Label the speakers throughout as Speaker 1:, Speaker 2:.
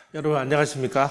Speaker 1: 여러분 안녕하십니까?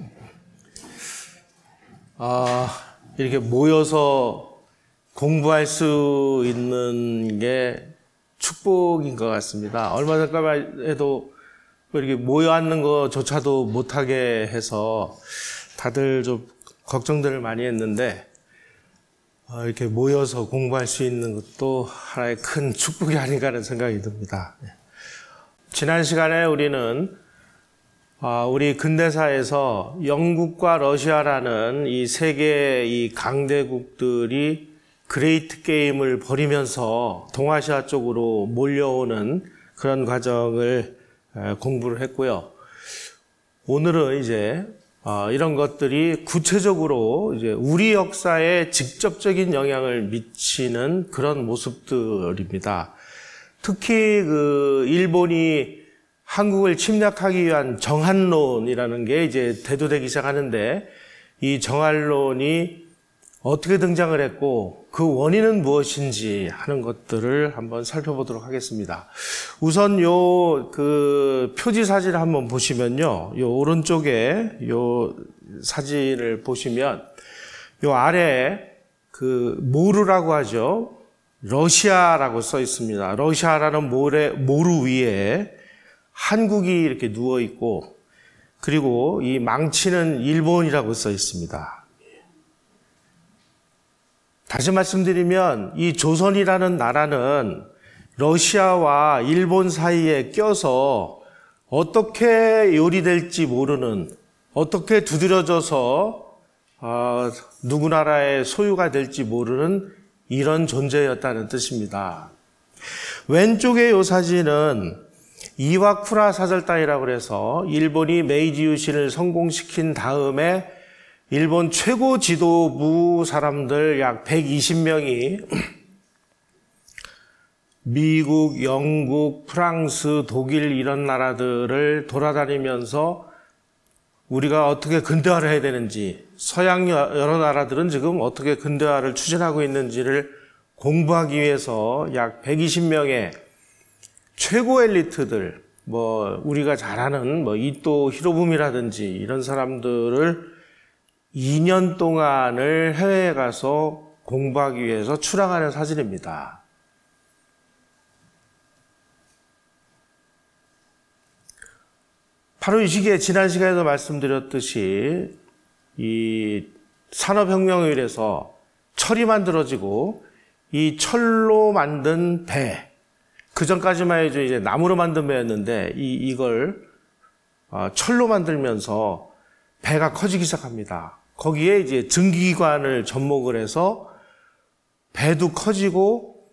Speaker 1: 이렇게 모여서 공부할 수 있는 게 축복인 것 같습니다. 얼마 전까지만 해도 이렇게 모여 앉는 것조차도 못하게 해서 다들 좀 걱정들을 많이 했는데 이렇게 모여서 공부할 수 있는 것도 하나의 큰 축복이 아닌가 하는 생각이 듭니다. 지난 시간에 우리는 우리 근대사에서 영국과 러시아라는 이 세계의 이 강대국들이 그레이트 게임을 벌이면서 동아시아 쪽으로 몰려오는 그런 과정을 공부를 했고요. 오늘은 이제 이런 것들이 구체적으로 이제 우리 역사에 직접적인 영향을 미치는 그런 모습들입니다. 특히 일본이 한국을 침략하기 위한 정한론이라는 게 이제 대두되기 시작하는데, 이 정한론이 어떻게 등장을 했고 그 원인은 무엇인지 하는 것들을 한번 살펴보도록 하겠습니다. 우선 표지 사진을 한번 보시면요, 요 오른쪽에 요 사진을 보시면 요 아래에 모루라고 하죠. 러시아라고 써 있습니다. 러시아라는 모루 위에 한국이 이렇게 누워 있고, 그리고 이 망치는 일본이라고 써 있습니다. 다시 말씀드리면 이 조선이라는 나라는 러시아와 일본 사이에 껴서 어떻게 요리될지 모르는, 어떻게 두드려져서 누구 나라의 소유가 될지 모르는 이런 존재였다는 뜻입니다. 왼쪽의 이 사진은 이와쿠라 사절단이라고 해서 일본이 메이지 유신을 성공시킨 다음에 일본 최고 지도부 사람들 약 120명이 미국, 영국, 프랑스, 독일 이런 나라들을 돌아다니면서 우리가 어떻게 근대화를 해야 되는지, 서양 여러 나라들은 지금 어떻게 근대화를 추진하고 있는지를 공부하기 위해서 약 120명의 최고 엘리트들, 우리가 잘 아는 이토 히로부미라든지 이런 사람들을 2년 동안을 해외에 가서 공부하기 위해서 출항하는 사진입니다. 바로 이 시기에 지난 시간에도 말씀드렸듯이 이 산업혁명에 의해서 철이 만들어지고, 이 철로 만든 배, 그 전까지만 해도 이제 나무로 만든 배였는데 이걸 철로 만들면서 배가 커지기 시작합니다. 거기에 이제 증기기관을 접목을 해서 배도 커지고,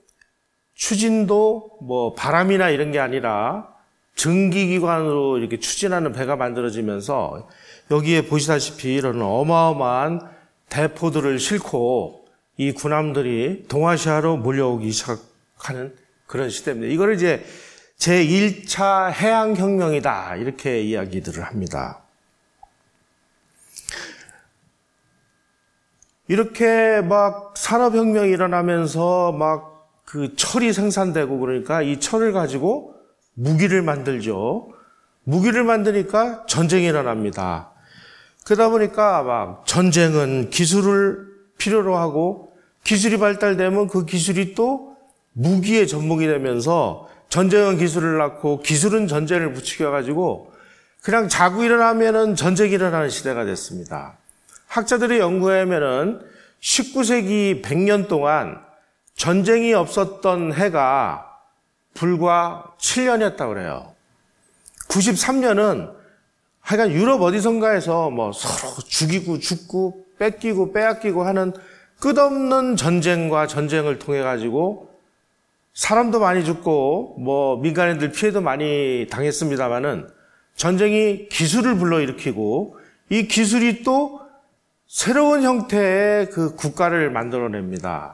Speaker 1: 추진도 바람이나 이런 게 아니라 증기기관으로 이렇게 추진하는 배가 만들어지면서, 여기에 보시다시피 이런 어마어마한 대포들을 싣고 이 군함들이 동아시아로 몰려오기 시작하는 그런 시대입니다. 이거를 이제 제1차 해양혁명이다, 이렇게 이야기들을 합니다. 이렇게 산업혁명이 일어나면서 철이 생산되고, 그러니까 이 철을 가지고 무기를 만들죠. 무기를 만드니까 전쟁이 일어납니다. 그러다 보니까 전쟁은 기술을 필요로 하고, 기술이 발달되면 그 기술이 또 무기에 접목이 되면서 전쟁은 기술을 낳고 기술은 전쟁을 부추겨가지고 그냥 자고 일어나면은 전쟁이 일어나는 시대가 됐습니다. 학자들의 연구에 하면은 19세기 100년 동안 전쟁이 없었던 해가 불과 7년이었다고 그래요. 93년은 하여간 유럽 어디선가에서 서로 죽이고 죽고 뺏기고 빼앗기고 하는 끝없는 전쟁과 전쟁을 통해 가지고 사람도 많이 죽고 민간인들 피해도 많이 당했습니다마는, 전쟁이 기술을 불러일으키고 이 기술이 또 새로운 형태의 그 국가를 만들어냅니다.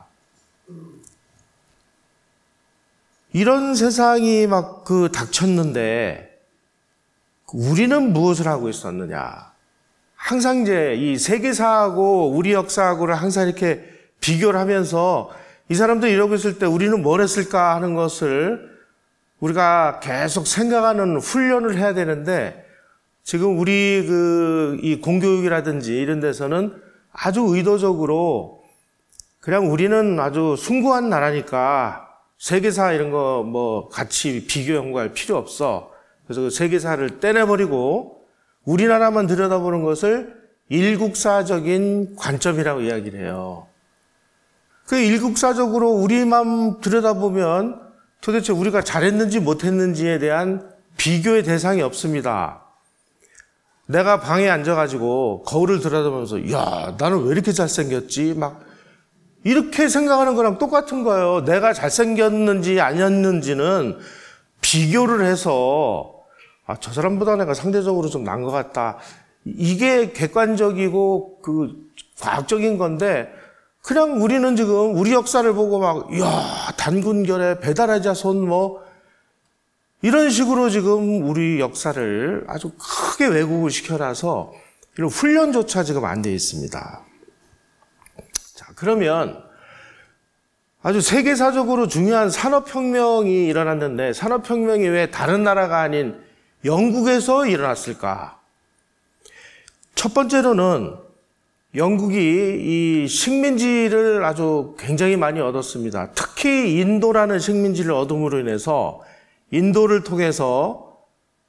Speaker 1: 이런 세상이 닥쳤는데 우리는 무엇을 하고 있었느냐? 항상 이제 이 세계사하고 우리 역사하고를 항상 이렇게 비교를 하면서 이 사람들이 이러고 있을 때 우리는 뭘 했을까 하는 것을 우리가 계속 생각하는 훈련을 해야 되는데, 지금 우리 이 공교육이라든지 이런 데서는 아주 의도적으로 그냥 우리는 아주 숭고한 나라니까 세계사 이런 거 뭐 같이 비교 연구할 필요 없어. 그래서 그 세계사를 떼내버리고 우리나라만 들여다보는 것을 일국사적인 관점이라고 이야기를 해요. 그 일국사적으로 우리만 들여다보면 도대체 우리가 잘했는지 못했는지에 대한 비교의 대상이 없습니다. 내가 방에 앉아가지고 거울을 들여다보면서 야, 나는 왜 이렇게 잘생겼지? 막 이렇게 생각하는 거랑 똑같은 거예요. 내가 잘생겼는지 아니었는지는 비교를 해서 저 사람보다 내가 상대적으로 좀 나은 것 같다. 이게 객관적이고 과학적인 건데 그냥 우리는 지금 우리 역사를 보고 막 야, 단군결에 배달하자 손 뭐 이런 식으로 지금 우리 역사를 아주 크게 왜곡을 시켜놔서 이런 훈련조차 지금 안 돼 있습니다. 자, 그러면 아주 세계사적으로 중요한 산업혁명이 일어났는데 산업혁명이 왜 다른 나라가 아닌 영국에서 일어났을까? 첫 번째로는 영국이 이 식민지를 아주 굉장히 많이 얻었습니다. 특히 인도라는 식민지를 얻음으로 인해서 인도를 통해서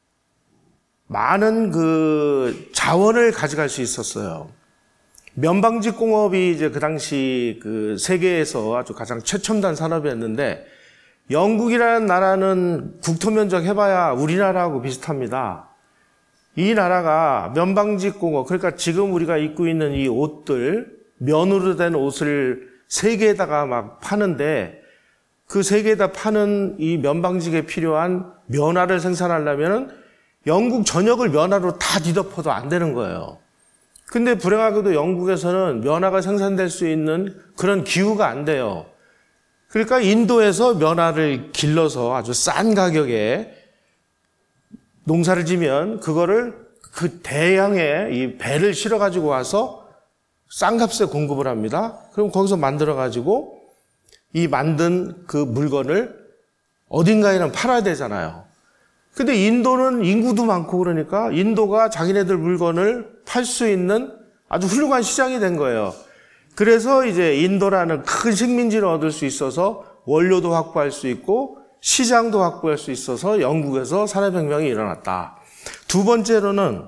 Speaker 1: 많은 자원을 가져갈 수 있었어요. 면방직 공업이 이제 그 당시 세계에서 아주 가장 최첨단 산업이었는데 영국이라는 나라는 국토 면적 해봐야 우리나라하고 비슷합니다. 이 나라가 면방직 공업, 그러니까 지금 우리가 입고 있는 이 옷들, 면으로 된 옷을 세계에다가 막 파는데 그 세계에다 파는 이 면방직에 필요한 면화를 생산하려면 영국 전역을 면화로 다 뒤덮어도 안 되는 거예요. 근데 불행하게도 영국에서는 면화가 생산될 수 있는 그런 기후가 안 돼요. 그러니까 인도에서 면화를 길러서 아주 싼 가격에 농사를 지면 그거를 그 대양의 이 배를 실어 가지고 와서 싼 값에 공급을 합니다. 그럼 거기서 만들어 가지고 이 만든 그 물건을 어딘가에는 팔아야 되잖아요. 근데 인도는 인구도 많고 그러니까 인도가 자기네들 물건을 팔 수 있는 아주 훌륭한 시장이 된 거예요. 그래서 이제 인도라는 큰 식민지를 얻을 수 있어서 원료도 확보할 수 있고 시장도 확보할 수 있어서 영국에서 산업혁명이 일어났다. 두 번째로는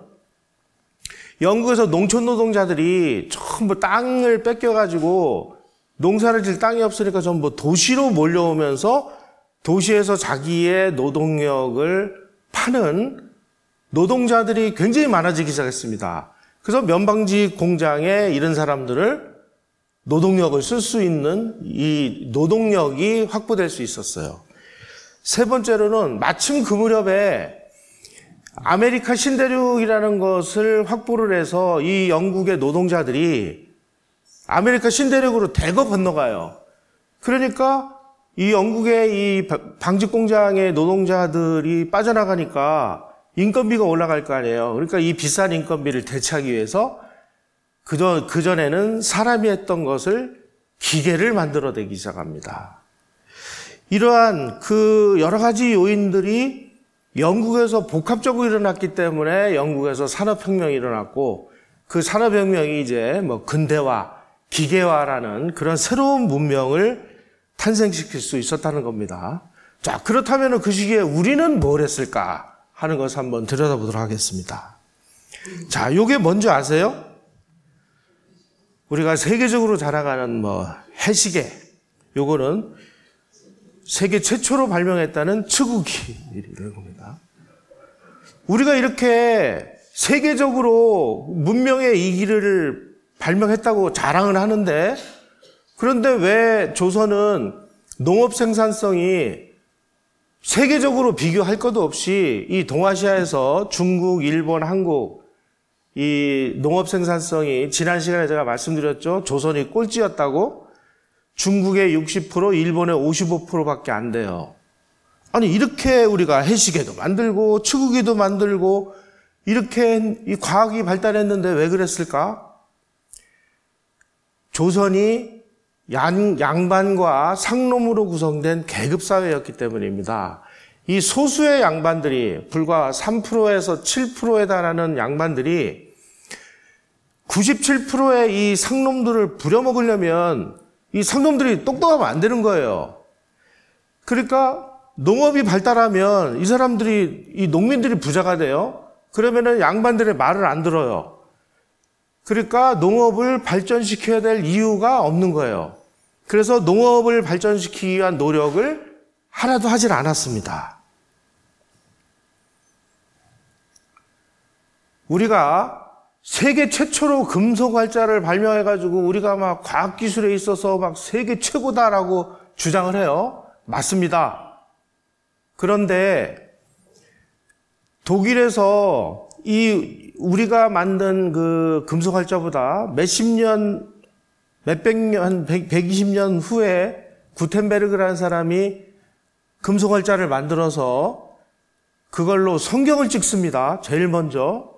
Speaker 1: 영국에서 농촌 노동자들이 전부 땅을 뺏겨가지고 농사를 질 땅이 없으니까 전부 도시로 몰려오면서 도시에서 자기의 노동력을 파는 노동자들이 굉장히 많아지기 시작했습니다. 그래서 면방직 공장에 이런 사람들을 노동력을 쓸 수 있는 이 노동력이 확보될 수 있었어요. 세 번째로는 마침 그 무렵에 아메리카 신대륙이라는 것을 확보를 해서 이 영국의 노동자들이 아메리카 신대륙으로 대거 건너가요. 그러니까 이 영국의 이 방직 공장의 노동자들이 빠져나가니까 인건비가 올라갈 거 아니에요. 그러니까 이 비싼 인건비를 대체하기 위해서 그전에는 사람이 했던 것을 기계를 만들어내기 시작합니다. 이러한 여러 가지 요인들이 영국에서 복합적으로 일어났기 때문에 영국에서 산업혁명이 일어났고 그 산업혁명이 이제 근대화, 기계화라는 그런 새로운 문명을 탄생시킬 수 있었다는 겁니다. 자, 그렇다면 그 시기에 우리는 뭘 했을까 하는 것을 한번 들여다보도록 하겠습니다. 자, 요게 뭔지 아세요? 우리가 세계적으로 자랑하는 해시계. 요거는 세계 최초로 발명했다는 측우기라는 겁니다. 우리가 이렇게 세계적으로 문명의 이기를 발명했다고 자랑을 하는데 그런데 왜 조선은 농업 생산성이 세계적으로 비교할 것도 없이 이 동아시아에서 중국, 일본, 한국 이 농업 생산성이 지난 시간에 제가 말씀드렸죠. 조선이 꼴찌였다고. 중국의 60%, 일본의 55%밖에 안 돼요. 아니 이렇게 우리가 해시계도 만들고 측우기도 만들고 이렇게 이 과학이 발달했는데 왜 그랬을까? 조선이 양반과 상놈으로 구성된 계급사회였기 때문입니다. 이 소수의 양반들이, 불과 3%에서 7%에 달하는 양반들이 97%의 이 상놈들을 부려먹으려면 이 상놈들이 똑똑하면 안 되는 거예요. 그러니까 농업이 발달하면 이 사람들이, 이 농민들이 부자가 돼요. 그러면은 양반들의 말을 안 들어요. 그러니까 농업을 발전시켜야 될 이유가 없는 거예요. 그래서 농업을 발전시키기 위한 노력을 하나도 하질 않았습니다. 우리가 세계 최초로 금속활자를 발명해가지고 우리가 막 과학기술에 있어서 막 세계 최고다라고 주장을 해요. 맞습니다. 그런데 독일에서 이 우리가 만든 그 금속활자보다 몇십 년, 몇백 년, 120년 후에 구텐베르그라는 사람이 금속활자를 만들어서 그걸로 성경을 찍습니다. 제일 먼저.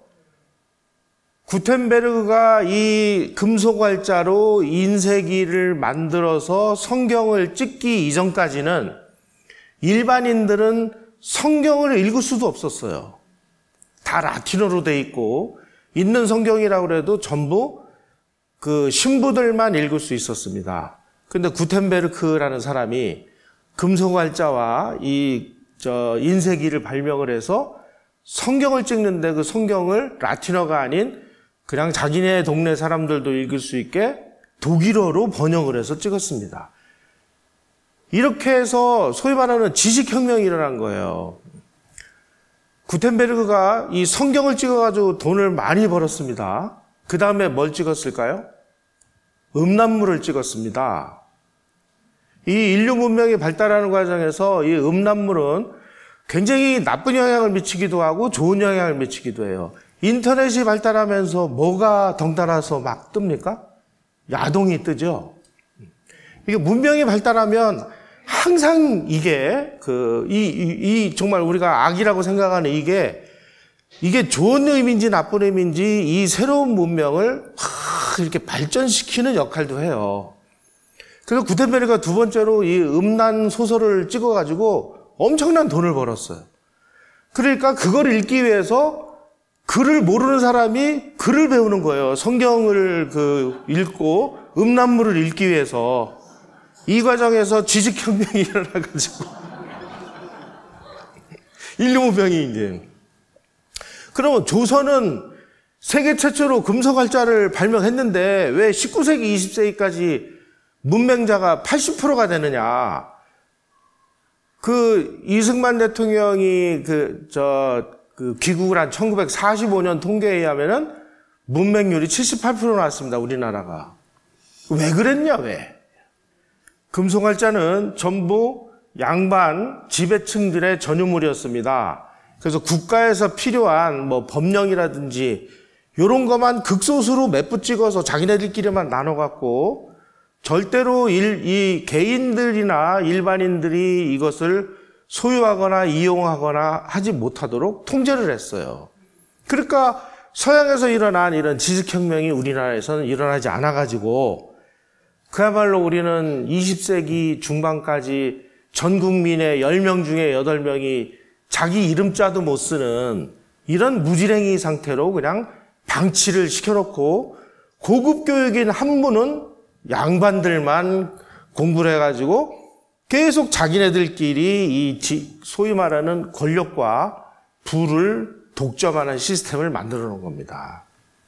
Speaker 1: 구텐베르그가 이 금속활자로 인쇄기를 만들어서 성경을 찍기 이전까지는 일반인들은 성경을 읽을 수도 없었어요. 다 라틴어로 돼 있고 있는 성경이라고 해도 전부 그 신부들만 읽을 수 있었습니다. 근데 구텐베르크라는 사람이 금속활자와 이 인쇄기를 발명을 해서 성경을 찍는데 그 성경을 라틴어가 아닌 그냥 자기네 동네 사람들도 읽을 수 있게 독일어로 번역을 해서 찍었습니다. 이렇게 해서 소위 말하는 지식혁명이 일어난 거예요. 구텐베르그가 이 성경을 찍어가지고 돈을 많이 벌었습니다. 그 다음에 뭘 찍었을까요? 음란물을 찍었습니다. 이 인류 문명이 발달하는 과정에서 이 음란물은 굉장히 나쁜 영향을 미치기도 하고 좋은 영향을 미치기도 해요. 인터넷이 발달하면서 뭐가 덩달아서 막 뜹니까? 야동이 뜨죠. 이게 문명이 발달하면 항상 이게 정말 우리가 악이라고 생각하는 이게 좋은 의미인지 나쁜 의미인지 이 새로운 문명을 이렇게 발전시키는 역할도 해요. 그래서 구텐베르그가 두 번째로 이 음란 소설을 찍어가지고 엄청난 돈을 벌었어요. 그러니까 그걸 읽기 위해서 글을 모르는 사람이 글을 배우는 거예요. 성경을 읽고 음란물을 읽기 위해서. 이 과정에서 지식혁명이 일어나가지고 인류 문명이 이제. 그러면 조선은 세계 최초로 금속활자를 발명했는데 왜 19세기, 20세기까지 문맹자가 80%가 되느냐? 이승만 대통령이 귀국을 한 1945년 통계에 의하면은 문맹률이 78% 나왔습니다. 우리나라가. 왜 그랬냐, 왜? 금속활자는 전부 양반, 지배층들의 전유물이었습니다. 그래서 국가에서 필요한 법령이라든지 이런 것만 극소수로 몇 부 찍어서 자기네들끼리만 나눠갖고 절대로 이 개인들이나 일반인들이 이것을 소유하거나 이용하거나 하지 못하도록 통제를 했어요. 그러니까 서양에서 일어난 이런 지식혁명이 우리나라에서는 일어나지 않아가지고 그야말로 우리는 20세기 중반까지 전 국민의 10명 중에 8명이 자기 이름자도 못 쓰는 이런 무지랭이 상태로 그냥 방치를 시켜놓고 고급 교육인 한문은 양반들만 공부를 해가지고 계속 자기네들끼리 소위 말하는 권력과 부를 독점하는 시스템을 만들어 놓은 겁니다.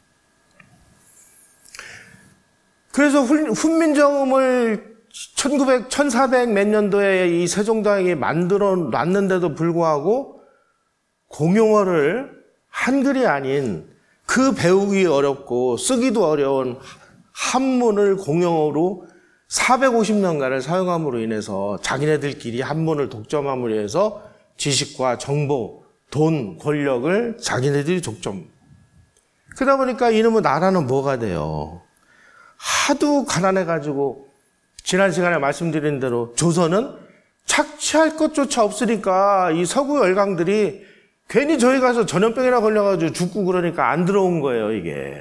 Speaker 1: 그래서 훈민정음을 1400 몇 년도에 이 세종대왕이 만들어 놨는데도 불구하고 공용어를 한글이 아닌 그 배우기 어렵고 쓰기도 어려운 한문을 공용어로 450년간을 사용함으로 인해서 자기네들끼리 한문을 독점함으로 해서 지식과 정보, 돈, 권력을 자기네들이 독점. 그러다 보니까 이놈의 나라는 뭐가 돼요? 하도 가난해가지고 지난 시간에 말씀드린 대로 조선은 착취할 것조차 없으니까 이 서구 열강들이 괜히 저희 가서 전염병이나 걸려가지고 죽고 그러니까 안 들어온 거예요, 이게.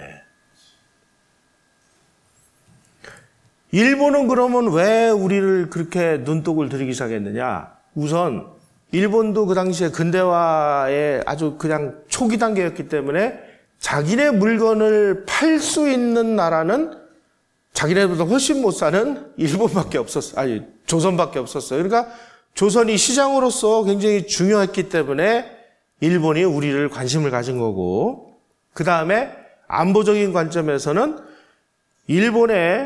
Speaker 1: 일본은 그러면 왜 우리를 그렇게 눈독을 들이기 시작했느냐? 우선 일본도 그 당시에 근대화의 아주 그냥 초기 단계였기 때문에 자기네 물건을 팔 수 있는 나라는 자기네보다 훨씬 못 사는 일본밖에 없었어요. 아니, 조선밖에 없었어요. 그러니까 조선이 시장으로서 굉장히 중요했기 때문에 일본이 우리를 관심을 가진 거고, 그 다음에 안보적인 관점에서는 일본의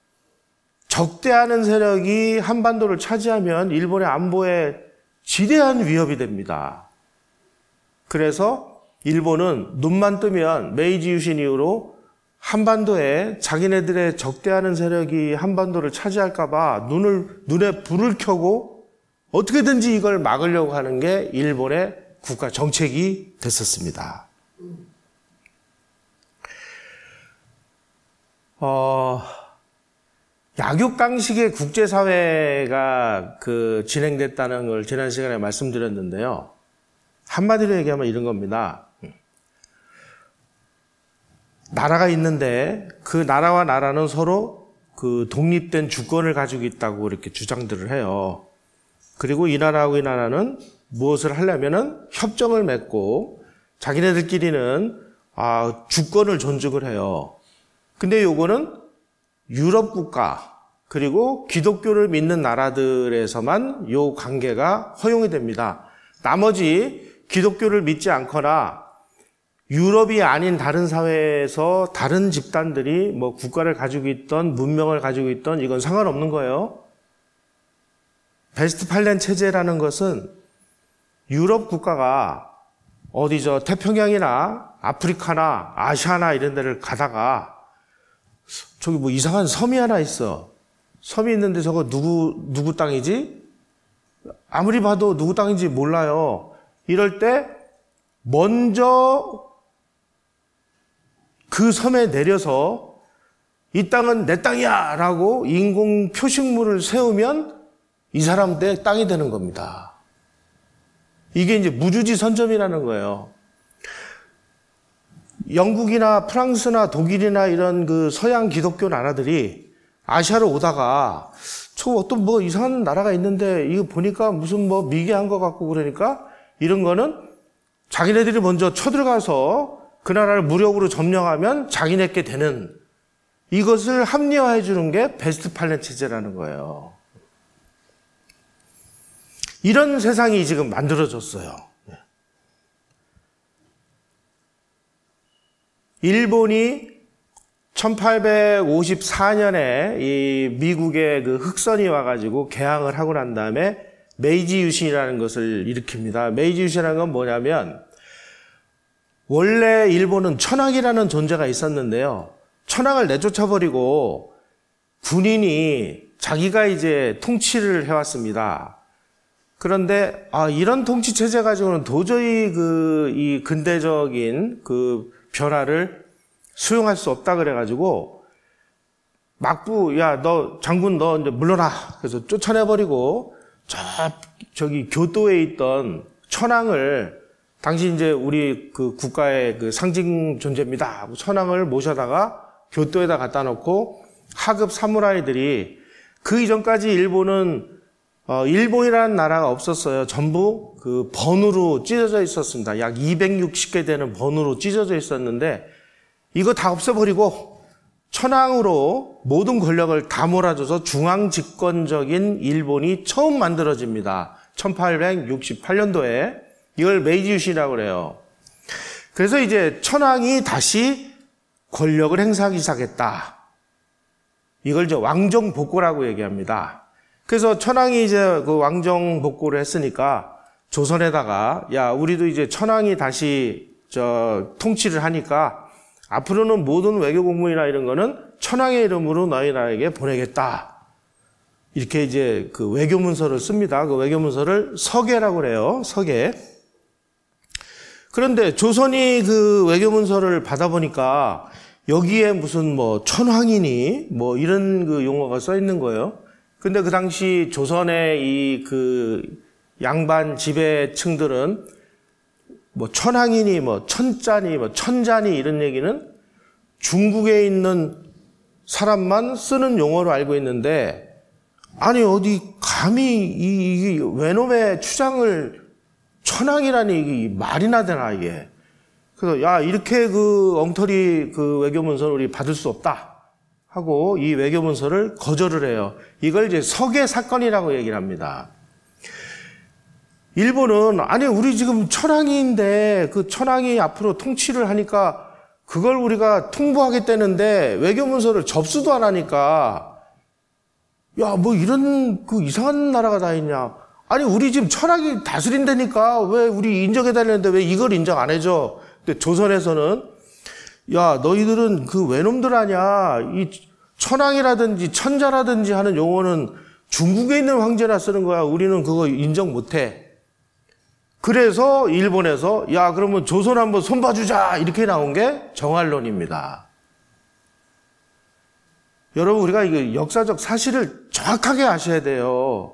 Speaker 1: 적대하는 세력이 한반도를 차지하면 일본의 안보에 지대한 위협이 됩니다. 그래서 일본은 눈만 뜨면 메이지 유신 이후로 한반도에 자기네들의 적대하는 세력이 한반도를 차지할까봐 눈에 불을 켜고 어떻게든지 이걸 막으려고 하는 게 일본의 국가 정책이 됐었습니다. 약육강식의 국제사회가 진행됐다는 걸 지난 시간에 말씀드렸는데요. 한마디로 얘기하면 이런 겁니다. 나라가 있는데 그 나라와 나라는 서로 독립된 주권을 가지고 있다고 이렇게 주장들을 해요. 그리고 이 나라하고 이 나라는 무엇을 하려면은 협정을 맺고 자기네들끼리는 주권을 존중을 해요. 근데 요거는 유럽 국가 그리고 기독교를 믿는 나라들에서만 요 관계가 허용이 됩니다. 나머지 기독교를 믿지 않거나 유럽이 아닌 다른 사회에서 다른 집단들이 뭐 국가를 가지고 있던 문명을 가지고 있던 이건 상관없는 거예요. 베스트팔렌 체제라는 것은 유럽 국가가 태평양이나 아프리카나 아시아나 이런 데를 가다가 저기 뭐 이상한 섬이 하나 있어. 섬이 있는데 저거 누구 땅이지? 아무리 봐도 누구 땅인지 몰라요. 이럴 때 먼저 그 섬에 내려서 이 땅은 내 땅이야 라고 인공 표식물을 세우면 이 사람들의 땅이 되는 겁니다. 이게 이제 무주지 선점이라는 거예요. 영국이나 프랑스나 독일이나 이런 서양 기독교 나라들이 아시아로 오다가 저 어떤 뭐 이상한 나라가 있는데 이거 보니까 무슨 뭐 미개한 것 같고 그러니까 이런 거는 자기네들이 먼저 쳐들어가서 그 나라를 무력으로 점령하면 자기네께 되는 이것을 합리화해 주는 게 베스트팔렌 체제라는 거예요. 이런 세상이 지금 만들어졌어요. 일본이 1854년에 이 미국의 흑선이 와가지고 개항을 하고 난 다음에 메이지 유신이라는 것을 일으킵니다. 메이지 유신이라는 건 뭐냐면 원래 일본은 천황이라는 존재가 있었는데요. 천황을 내쫓아버리고 군인이 자기가 이제 통치를 해왔습니다. 그런데 이런 통치 체제 가지고는 도저히 이 근대적인 변화를 수용할 수 없다 그래가지고 너 장군 너 이제 물러나. 그래서 쫓아내버리고 저기 교토에 있던 천황을 당시 이제 우리 국가의 상징 존재입니다. 천황을 모셔다가 교토에다 갖다 놓고 하급 사무라이들이 그 이전까지 일본은 일본이라는 나라가 없었어요. 전부 번으로 찢어져 있었습니다. 약 260개 되는 번으로 찢어져 있었는데 이거 다 없애버리고 천황으로 모든 권력을 다 몰아줘서 중앙 집권적인 일본이 처음 만들어집니다. 1868년도에 이걸 메이지 유신이라고 그래요. 그래서 이제 천황이 다시 권력을 행사하기 시작했다. 이걸 이제 왕정복고라고 얘기합니다. 그래서 천황이 이제 왕정 복고를 했으니까 조선에다가 우리도 이제 천황이 다시 통치를 하니까 앞으로는 모든 외교 공문이나 이런 거는 천황의 이름으로 너희 나라에게 보내겠다. 이렇게 이제 외교 문서를 씁니다. 그 외교 문서를 서계라고 그래요. 서계. 그런데 조선이 외교 문서를 받아보니까 여기에 무슨 뭐 천황이니 뭐 이런 용어가 써 있는 거예요. 근데 그 당시 조선의 이 양반 지배층들은 뭐 천황이니 뭐 천자니 뭐 천자니 이런 얘기는 중국에 있는 사람만 쓰는 용어로 알고 있는데 아니 어디 감히 이 외놈의 추장을 천황이라니 이게 말이나 되나 이게. 그래서 야 이렇게 그 엉터리 그 외교문서를 우리 받을 수 없다 하고 이 외교문서를 거절을 해요. 이걸 이제 서계 사건이라고 얘기를 합니다. 일본은 아니 우리 지금 천황이인데 그 천황이 앞으로 통치를 하니까 그걸 우리가 통보하겠다는데 외교문서를 접수도 안 하니까 야 뭐 이런 그 이상한 나라가 다 있냐. 아니 우리 지금 천황이 다스린다니까 왜 우리 인정해달라는데 왜 이걸 인정 안 해줘. 근데 조선에서는 야 너희들은 그 외놈들 아냐. 이 천황이라든지 천자라든지 하는 용어는 중국에 있는 황제나 쓰는 거야. 우리는 그거 인정 못해. 그래서 일본에서 야 그러면 조선 한번 손봐주자 이렇게 나온 게 정할론입니다. 여러분 우리가 이게 역사적 사실을 정확하게 아셔야 돼요.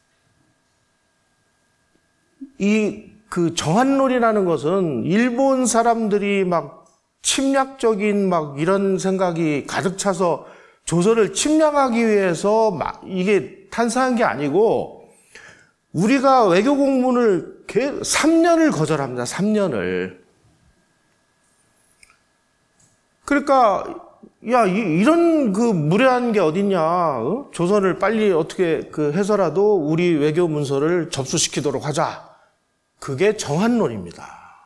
Speaker 1: 이 그 정한론이라는 것은 일본 사람들이 막 침략적인 막 이런 생각이 가득 차서 조선을 침략하기 위해서 막 이게 탄생한 게 아니고 우리가 외교 공문을 3년을 거절합니다. 3년을. 그러니까 야 이런 그 무례한 게 어딨냐. 어? 조선을 빨리 어떻게 그 해서라도 우리 외교 문서를 접수시키도록 하자. 그게 정한론입니다.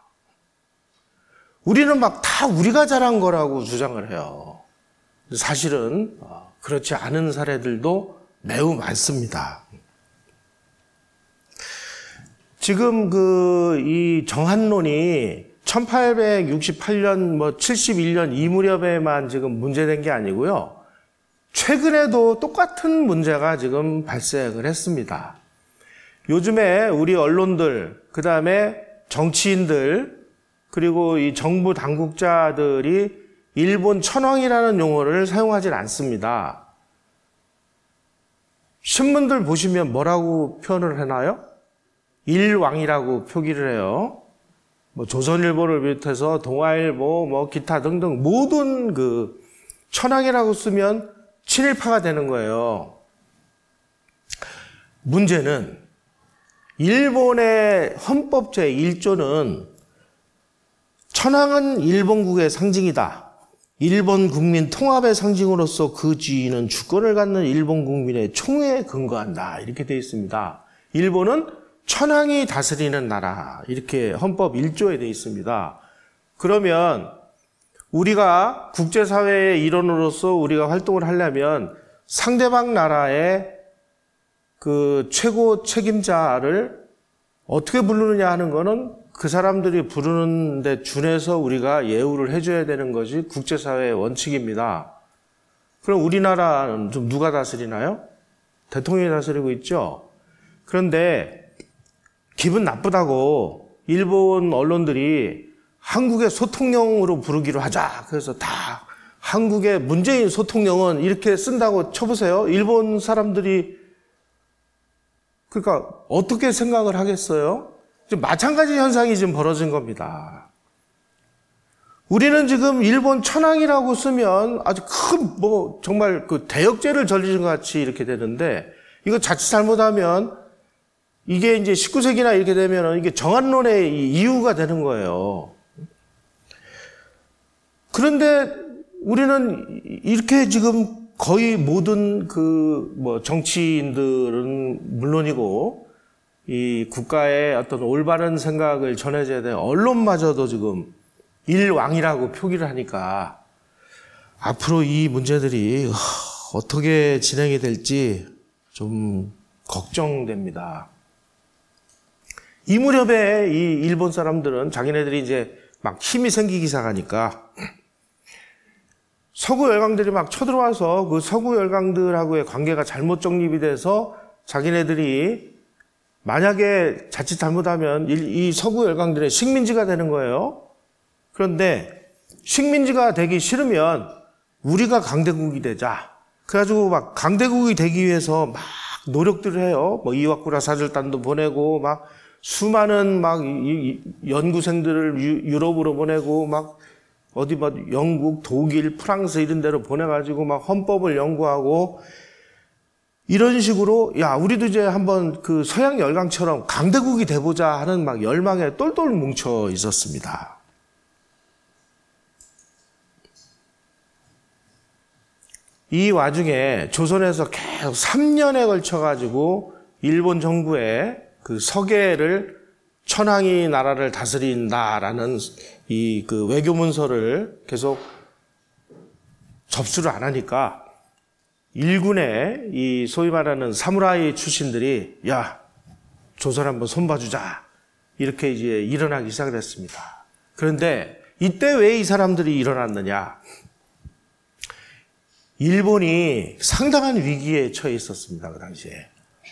Speaker 1: 우리는 막 다 우리가 잘한 거라고 주장을 해요. 사실은 그렇지 않은 사례들도 매우 많습니다. 지금 이 정한론이 1868년 71년 이 무렵에만 지금 문제된 게 아니고요. 최근에도 똑같은 문제가 지금 발생을 했습니다. 요즘에 우리 언론들, 그 다음에 정치인들, 그리고 이 정부 당국자들이 일본 천황이라는 용어를 사용하지 않습니다. 신문들 보시면 뭐라고 표현을 해놔요? 일왕이라고 표기를 해요. 조선일보를 비롯해서 동아일보, 기타 등등 모든 그 천황이라고 쓰면 친일파가 되는 거예요. 문제는 일본의 헌법 제1조는 천황은 일본국의 상징이다. 일본 국민 통합의 상징으로서 그 지위는 주권을 갖는 일본 국민의 총회에 근거한다. 이렇게 되어 있습니다. 일본은 천황이 다스리는 나라. 이렇게 헌법 1조에 되어 있습니다. 그러면 우리가 국제사회의 일원으로서 우리가 활동을 하려면 상대방 나라의 그 최고 책임자를 어떻게 부르느냐 하는 거는 그 사람들이 부르는 데 준해서 우리가 예우를 해줘야 되는 것이 국제사회의 원칙입니다. 그럼 우리나라는 좀 누가 다스리나요? 대통령이 다스리고 있죠? 그런데 기분 나쁘다고 일본 언론들이 한국의 소통령으로 부르기로 하자. 그래서 다 한국의 문재인 소통령은 이렇게 쓴다고 쳐보세요. 일본 사람들이 그러니까 어떻게 생각을 하겠어요? 지금 마찬가지 현상이 지금 벌어진 겁니다. 우리는 지금 일본 천황이라고 쓰면 아주 큰 정말 그 대역죄를 저지른 것 같이 이렇게 되는데 이거 자칫 잘못하면 이게 이제 19세기나 이렇게 되면 이게 정한론의 이유가 되는 거예요. 그런데 우리는 이렇게 지금 거의 모든 정치인들은 물론이고 이 국가의 어떤 올바른 생각을 전해줘야 되는 언론마저도 지금 일왕이라고 표기를 하니까 앞으로 이 문제들이 어떻게 진행이 될지 좀 걱정됩니다. 이 무렵에 이 일본 사람들은 자기네들이 이제 막 힘이 생기기 시작하니까 서구 열강들이 막 쳐들어와서 그 서구 열강들하고의 관계가 잘못 정립이 돼서 자기네들이 만약에 자칫 잘못하면 이 서구 열강들의 식민지가 되는 거예요. 그런데 식민지가 되기 싫으면 우리가 강대국이 되자. 그래가지고 막 강대국이 되기 위해서 막 노력들을 해요. 이와쿠라 사절단도 보내고 막 수많은 막 연구생들을 유럽으로 보내고 막 어디 영국, 독일, 프랑스 이런 데로 보내가지고 막 헌법을 연구하고 이런 식으로 야 우리도 이제 한번 그 서양 열강처럼 강대국이 돼보자 하는 막 열망에 똘똘 뭉쳐 있었습니다. 이 와중에 조선에서 계속 3년에 걸쳐가지고 일본 정부의 그 서계를 천황이 나라를 다스린다라는 이 그 외교문서를 계속 접수를 안 하니까 일군의 이 소위 말하는 사무라이 출신들이 야 조선 한번 손봐주자 이렇게 이제 일어나기 시작을 했습니다. 그런데 이때 왜 이 사람들이 일어났느냐? 일본이 상당한 위기에 처해 있었습니다. 그 당시에.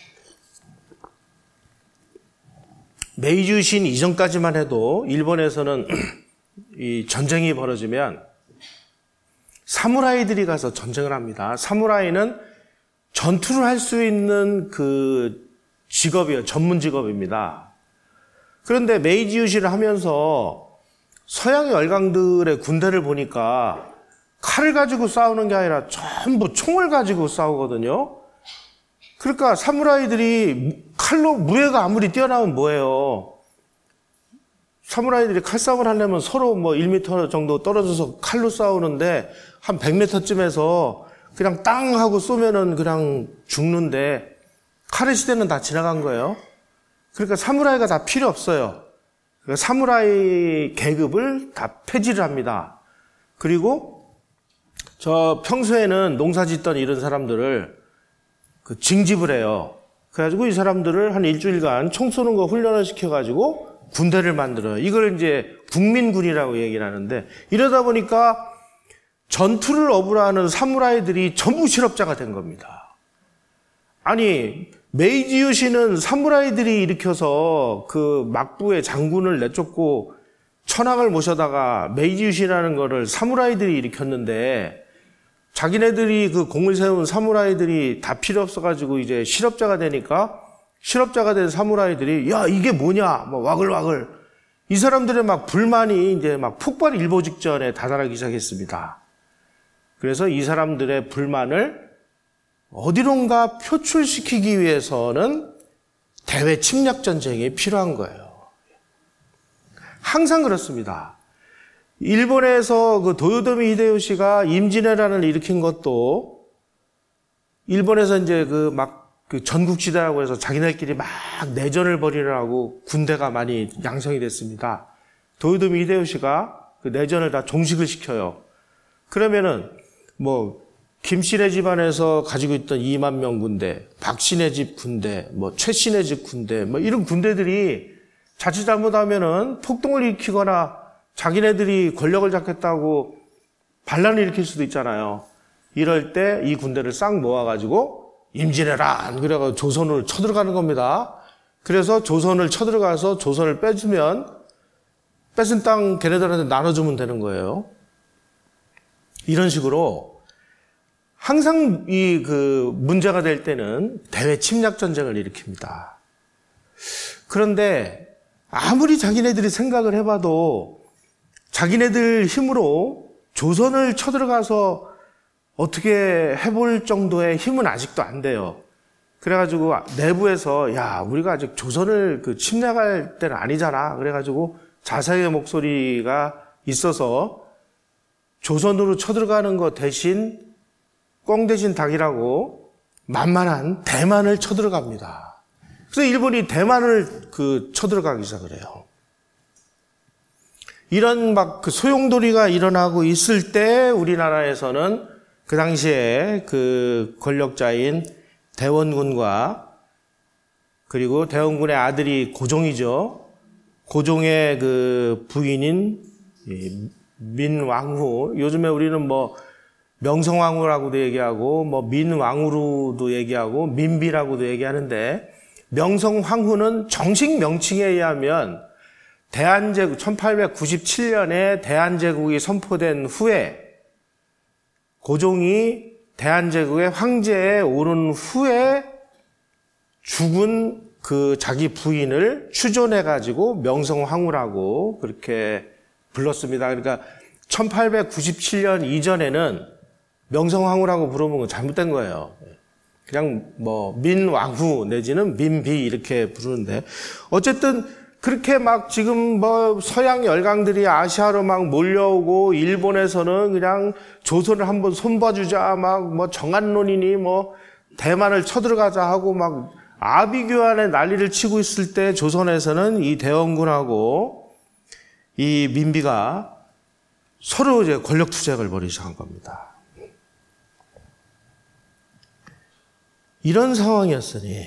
Speaker 1: 메이지 유신 이전까지만 해도 일본에서는 이 전쟁이 벌어지면 사무라이들이 가서 전쟁을 합니다. 사무라이는 전투를 할 수 있는 그 직업이에요. 전문 직업입니다. 그런데 메이지 유신을 하면서 서양 열강들의 군대를 보니까 칼을 가지고 싸우는 게 아니라 전부 총을 가지고 싸우거든요. 그러니까 사무라이들이 칼로 무예가 아무리 뛰어나면 뭐예요. 사무라이들이 칼싸움을 하려면 서로 뭐 1m 정도 떨어져서 칼로 싸우는데 한 100m쯤에서 그냥 땅 하고 쏘면은 그냥 죽는데 칼의 시대는 다 지나간 거예요. 그러니까 사무라이가 다 필요 없어요. 그러니까 사무라이 계급을 다 폐지를 합니다. 그리고 저 평소에는 농사 짓던 이런 사람들을 그 징집을 해요. 그래가지고 이 사람들을 한 일주일간 총 쏘는 거 훈련을 시켜가지고 군대를 만들어요. 이걸 이제 국민군이라고 얘기를 하는데 이러다 보니까 전투를 어부라는 사무라이들이 전부 실업자가 된 겁니다. 아니 메이지 유신은 사무라이들이 일으켜서 그 막부의 장군을 내쫓고 천황을 모셔다가 메이지 유신이라는 거를 사무라이들이 일으켰는데 자기네들이 그 공을 세운 사무라이들이 다 필요 없어가지고 이제 실업자가 되니까 실업자가 된 사무라이들이 야 이게 뭐냐 뭐 와글와글 이 사람들의 막 불만이 이제 막 폭발 일보 직전에 다다르기 시작했습니다. 그래서 이 사람들의 불만을 어디론가 표출시키기 위해서는 대외 침략 전쟁이 필요한 거예요. 항상 그렇습니다. 일본에서 그 도요토미 히데요시가 임진왜란을 일으킨 것도 일본에서 이제 그 전국지대라고 해서 자기네들끼리 막 내전을 벌이느라고 군대가 많이 양성이 됐습니다. 도요토미 히데요시가 그 내전을 다 종식을 시켜요. 그러면은 뭐 김씨네 집안에서 가지고 있던 2만 명 군대, 박씨네 집 군대, 뭐 최씨네 집 군대, 뭐 이런 군대들이 자칫 잘못하면은 폭동을 일으키거나 자기네들이 권력을 잡겠다고 반란을 일으킬 수도 있잖아요. 이럴 때 이 군대를 싹 모아가지고 임진왜란 그래가지고 조선을 쳐들어가는 겁니다. 그래서 조선을 쳐들어가서 조선을 뺏으면 뺏은 땅 걔네들한테 나눠주면 되는 거예요. 이런 식으로 항상 이 그 문제가 될 때는 대외 침략 전쟁을 일으킵니다. 그런데 아무리 자기네들이 생각을 해봐도 자기네들 힘으로 조선을 쳐들어가서 어떻게 해볼 정도의 힘은 아직도 안 돼요. 그래가지고 내부에서 야 우리가 아직 조선을 그 침략할 때는 아니잖아. 그래가지고 자사의 목소리가 있어서 조선으로 쳐들어가는 거 대신 꽁 대신 닭이라고 만만한 대만을 쳐들어갑니다. 그래서 일본이 대만을 그 쳐들어가기 시작을 해요. 이런 막 그 소용돌이가 일어나고 있을 때 우리나라에서는 그 당시에 그 권력자인 대원군과 그리고 대원군의 아들이 고종이죠. 고종의 그 부인인 민왕후. 요즘에 우리는 뭐 명성황후라고도 얘기하고 뭐 민왕후로도 얘기하고 민비라고도 얘기하는데 명성황후는 정식 명칭에 의하면 대한제국 1897년에 대한제국이 선포된 후에 고종이 대한제국의 황제에 오른 후에 죽은 그 자기 부인을 추존해가지고 명성황후라고 그렇게 불렀습니다. 그러니까 1897년 이전에는 명성황후라고 부르면 잘못된 거예요. 그냥 뭐 민왕후 내지는 민비 이렇게 부르는데 어쨌든 그렇게 막 지금 뭐 서양 열강들이 아시아로 막 몰려오고 일본에서는 그냥 조선을 한번 손봐주자 막 뭐 정한론이니 뭐 대만을 쳐들어가자 하고 막 아비규환의 난리를 치고 있을 때 조선에서는 이 대원군하고 이 민비가 서로 이제 권력 투쟁을 벌이기 시작한 겁니다. 이런 상황이었으니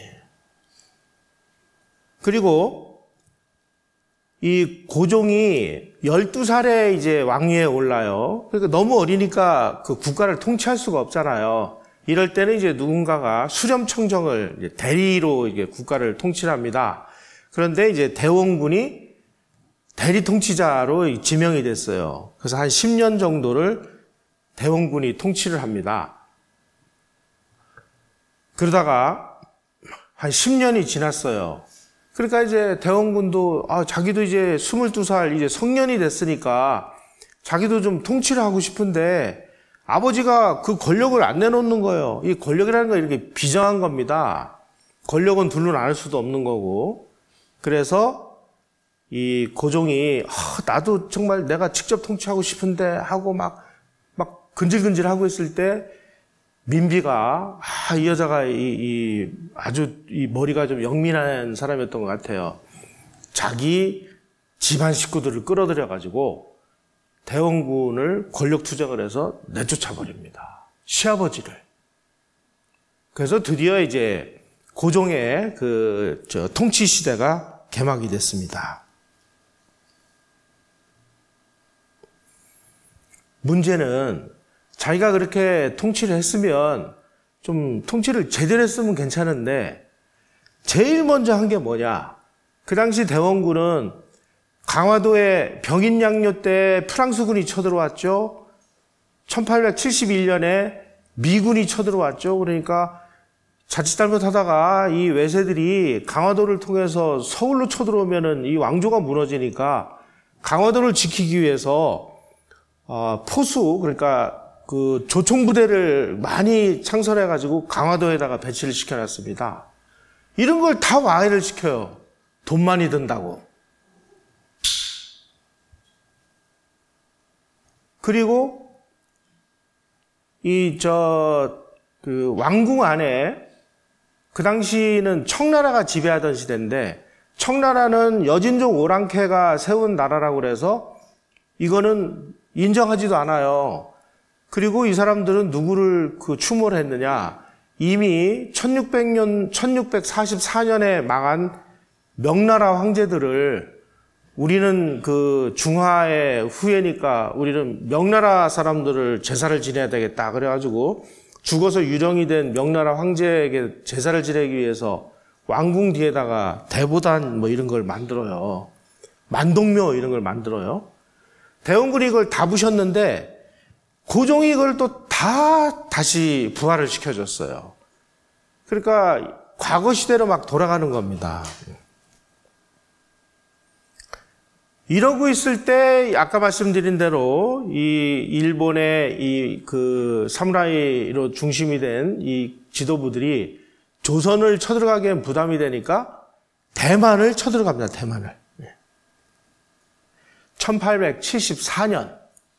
Speaker 1: 그리고 이 고종이 12살에 이제 왕위에 올라요. 그러니까 너무 어리니까 그 국가를 통치할 수가 없잖아요. 이럴 때는 이제 누군가가 수렴청정을 이제 대리로 이게 국가를 통치합니다. 그런데 이제 대원군이 대리 통치자로 지명이 됐어요. 그래서 한 10년 정도를 대원군이 통치를 합니다. 그러다가 한 10년이 지났어요. 그러니까 이제 대원군도 자기도 이제 22살 이제 성년이 됐으니까 자기도 좀 통치를 하고 싶은데 아버지가 그 권력을 안 내놓는 거예요. 이 권력이라는 건 이렇게 비정한 겁니다. 권력은 둘로 나눌 수도 없는 거고. 그래서 이 고종이 나도 정말 내가 직접 통치하고 싶은데 하고 막 근질근질 하고 있을 때 민비가 이 여자가 아주 이 머리가 좀 영민한 사람이었던 것 같아요. 자기 집안 식구들을 끌어들여 가지고 대원군을 권력 투쟁을 해서 내쫓아 버립니다. 시아버지를. 그래서 드디어 이제 고종의 통치 시대가 개막이 됐습니다. 문제는 자기가 그렇게 통치를 했으면 좀 통치를 제대로 했으면 괜찮은데 제일 먼저 한 게 뭐냐? 그 당시 대원군은 강화도에 병인양요 때 프랑스군이 쳐들어왔죠. 1871년에 미군이 쳐들어왔죠. 그러니까 자칫 잘못하다가 이 외세들이 강화도를 통해서 서울로 쳐들어오면은 이 왕조가 무너지니까 강화도를 지키기 위해서 포수 그러니까 그 조총부대를 많이 창설해가지고 강화도에다가 배치를 시켜놨습니다. 이런 걸 다 와해를 시켜요. 돈 많이 든다고. 그리고 왕궁 안에 그 당시는 청나라가 지배하던 시대인데 청나라는 여진족 오랑캐가 세운 나라라고 그래서 이거는 인정하지도 않아요. 그리고 이 사람들은 누구를 추모를 했느냐? 이미 1644년에 망한 명나라 황제들을 우리는 중화의 후예니까 우리는 명나라 사람들을 제사를 지내야 되겠다. 그래가지고 죽어서 유령이 된 명나라 황제에게 제사를 지내기 위해서 왕궁 뒤에다가 대보단 뭐 이런 걸 만들어요. 만동묘 이런 걸 만들어요. 대원군이 이걸 다 부셨는데 고종이 이걸 또 다시 부활을 시켜줬어요. 그러니까 과거 시대로 막 돌아가는 겁니다. 이러고 있을 때 아까 말씀드린 대로 이 일본의 사무라이로 중심이 된 이 지도부들이 조선을 쳐들어가기엔 부담이 되니까 대만을 쳐들어갑니다. 대만을. 1874년.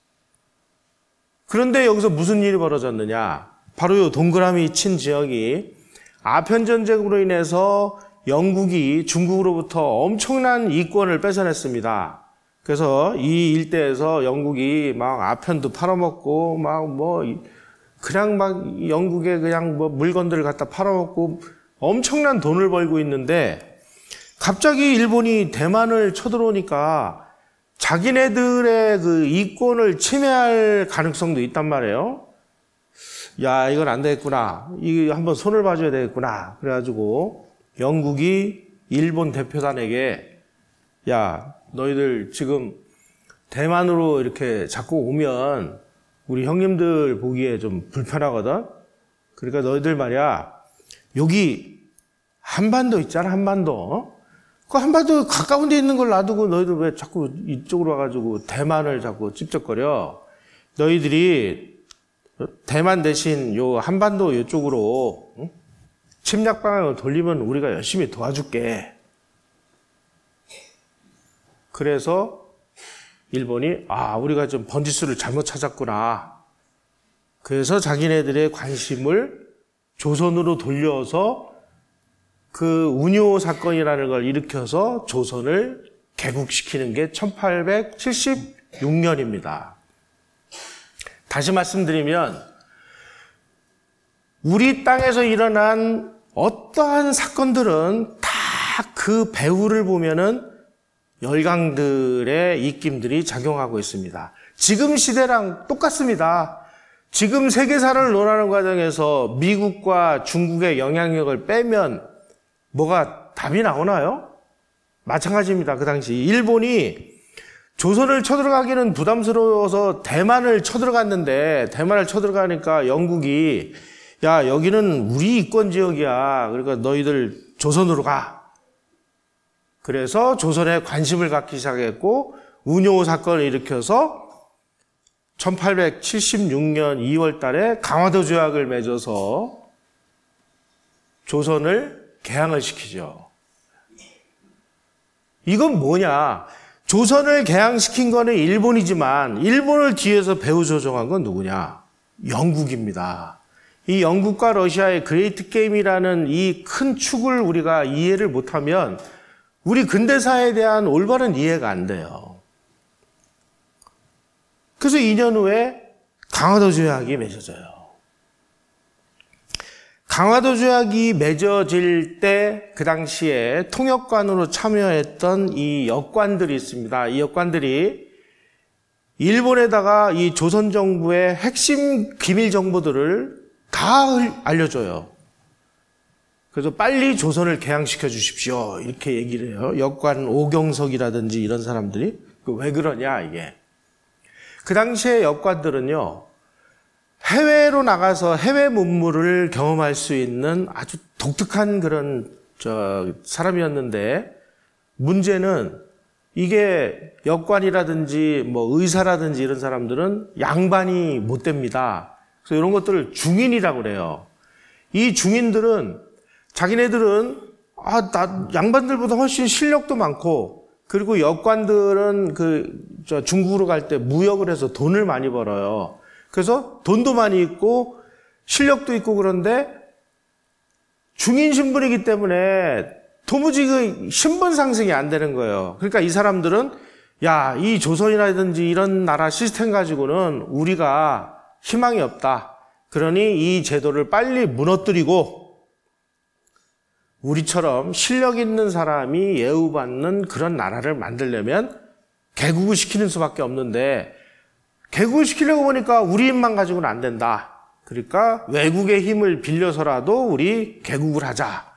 Speaker 1: 그런데 여기서 무슨 일이 벌어졌느냐? 바로 이 동그라미 친 지역이 아편전쟁으로 인해서 영국이 중국으로부터 엄청난 이권을 뺏어냈습니다. 그래서 이 일대에서 영국이 막 아편도 팔아먹고 그냥 영국에 그냥 물건들을 갖다 팔아먹고 엄청난 돈을 벌고 있는데 갑자기 일본이 대만을 쳐들어오니까 자기네들의 이권을 침해할 가능성도 있단 말이에요. 야, 이건 안 되겠구나. 이거 한번 손을 봐줘야 되겠구나. 그래가지고 영국이 일본 대표단에게 야, 너희들 지금 대만으로 이렇게 자꾸 오면 우리 형님들 보기에 좀 불편하거든. 그러니까 너희들 말이야. 여기 한반도 있잖아, 한반도. 그 한반도 가까운 데 있는 걸 놔두고 너희들 왜 자꾸 이쪽으로 와가지고 대만을 자꾸 찝쩍거려. 너희들이 대만 대신 요 한반도 이쪽으로 침략 방향으로 돌리면 우리가 열심히 도와줄게. 그래서 일본이 우리가 좀 번지수를 잘못 찾았구나. 그래서 자기네들의 관심을 조선으로 돌려서 그 운요 사건이라는 걸 일으켜서 조선을 개국시키는 게 1876년입니다. 다시 말씀드리면 우리 땅에서 일어난 어떠한 사건들은 다 그 배후를 보면은 열강들의 입김들이 작용하고 있습니다. 지금 시대랑 똑같습니다. 지금 세계사를 논하는 과정에서 미국과 중국의 영향력을 빼면 뭐가 답이 나오나요? 마찬가지입니다. 그 당시 일본이 조선을 쳐들어가기는 부담스러워서 대만을 쳐들어갔는데, 대만을 쳐들어가니까 영국이 야, 여기는 우리 이권 지역이야. 그러니까 너희들 조선으로 가. 그래서 조선에 관심을 갖기 시작했고 운요 사건을 일으켜서 1876년 2월 달에 강화도 조약을 맺어서 조선을 개항을 시키죠. 이건 뭐냐? 조선을 개항시킨 거는 일본이지만 일본을 뒤에서 배후 조종한 건 누구냐? 영국입니다. 이 영국과 러시아의 그레이트 게임이라는 이 큰 축을 우리가 이해를 못하면 우리 근대사에 대한 올바른 이해가 안 돼요. 그래서 2년 후에 강화도 조약이 맺어져요. 강화도 조약이 맺어질 때 그 당시에 통역관으로 참여했던 이 역관들이 있습니다. 이 역관들이 일본에다가 이 조선 정부의 핵심 기밀 정보들을 다 알려줘요. 그래서 빨리 조선을 개항시켜 주십시오. 이렇게 얘기를 해요. 역관 오경석이라든지 이런 사람들이. 왜 그러냐, 이게. 그 당시에 역관들은요, 해외로 나가서 해외 문물을 경험할 수 있는 아주 독특한 그런 사람이었는데, 문제는 이게 역관이라든지 뭐 의사라든지 이런 사람들은 양반이 못 됩니다. 그래서 이런 것들을 중인이라고 그래요. 이 중인들은 자기네들은 양반들보다 훨씬 실력도 많고, 그리고 역관들은 중국으로 갈 때 무역을 해서 돈을 많이 벌어요. 그래서 돈도 많이 있고 실력도 있고, 그런데 중인 신분이기 때문에 도무지 그 신분 상승이 안 되는 거예요. 그러니까 이 사람들은 야, 이 조선이라든지 이런 나라 시스템 가지고는 우리가 희망이 없다. 그러니 이 제도를 빨리 무너뜨리고 우리처럼 실력 있는 사람이 예우받는 그런 나라를 만들려면 개국을 시키는 수밖에 없는데, 개국을 시키려고 보니까 우리 힘만 가지고는 안 된다. 그러니까 외국의 힘을 빌려서라도 우리 개국을 하자.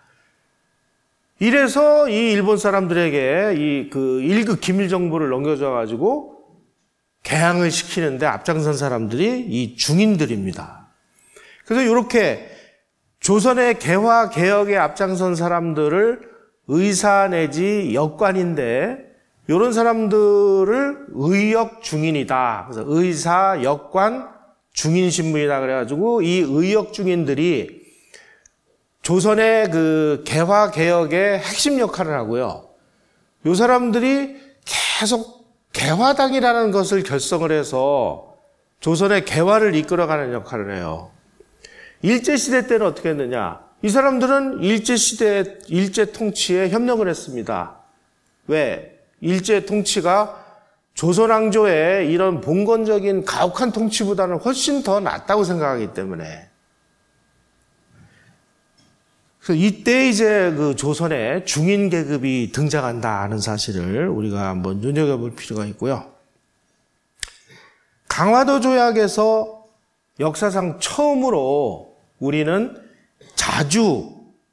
Speaker 1: 이래서 이 일본 사람들에게 이 1급 기밀 정보를 넘겨줘 가지고 개항을 시키는데 앞장선 사람들이 이 중인들입니다. 그래서 이렇게 조선의 개화 개혁에 앞장선 사람들을 의사 내지 역관인데, 이런 사람들을 의역 중인이다. 그래서 의사, 역관, 중인 신분이다 그래가지고 이 의역 중인들이 조선의 그 개화 개혁의 핵심 역할을 하고요. 이 사람들이 계속 개화당이라는 것을 결성을 해서 조선의 개화를 이끌어가는 역할을 해요. 일제시대 때는 어떻게 했느냐? 이 사람들은 일제시대, 일제 통치에 협력을 했습니다. 왜? 일제 통치가 조선왕조의 이런 봉건적인 가혹한 통치보다는 훨씬 더 낫다고 생각하기 때문에. 그래서 이때 이제 그 조선에 중인 계급이 등장한다는 사실을 우리가 한번 눈여겨볼 필요가 있고요. 강화도 조약에서 역사상 처음으로 우리는 자주,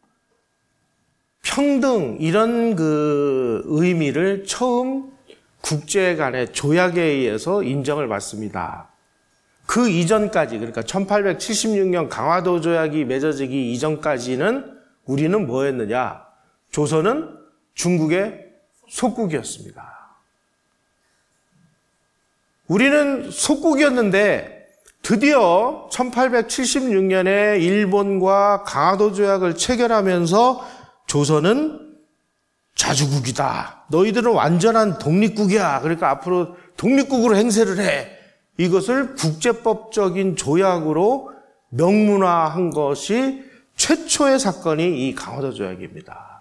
Speaker 1: 평등 이런 그 의미를 처음 국제 간의 조약에 의해서 인정을 받습니다. 그 이전까지, 그러니까 1876년 강화도 조약이 맺어지기 이전까지는 우리는 뭐였느냐? 조선은 중국의 속국이었습니다. 우리는 속국이었는데 드디어 1876년에 일본과 강화도 조약을 체결하면서 조선은 자주국이다. 너희들은 완전한 독립국이야. 그러니까 앞으로 독립국으로 행세를 해. 이것을 국제법적인 조약으로 명문화한 것이 최초의 사건이 이 강화도 조약입니다.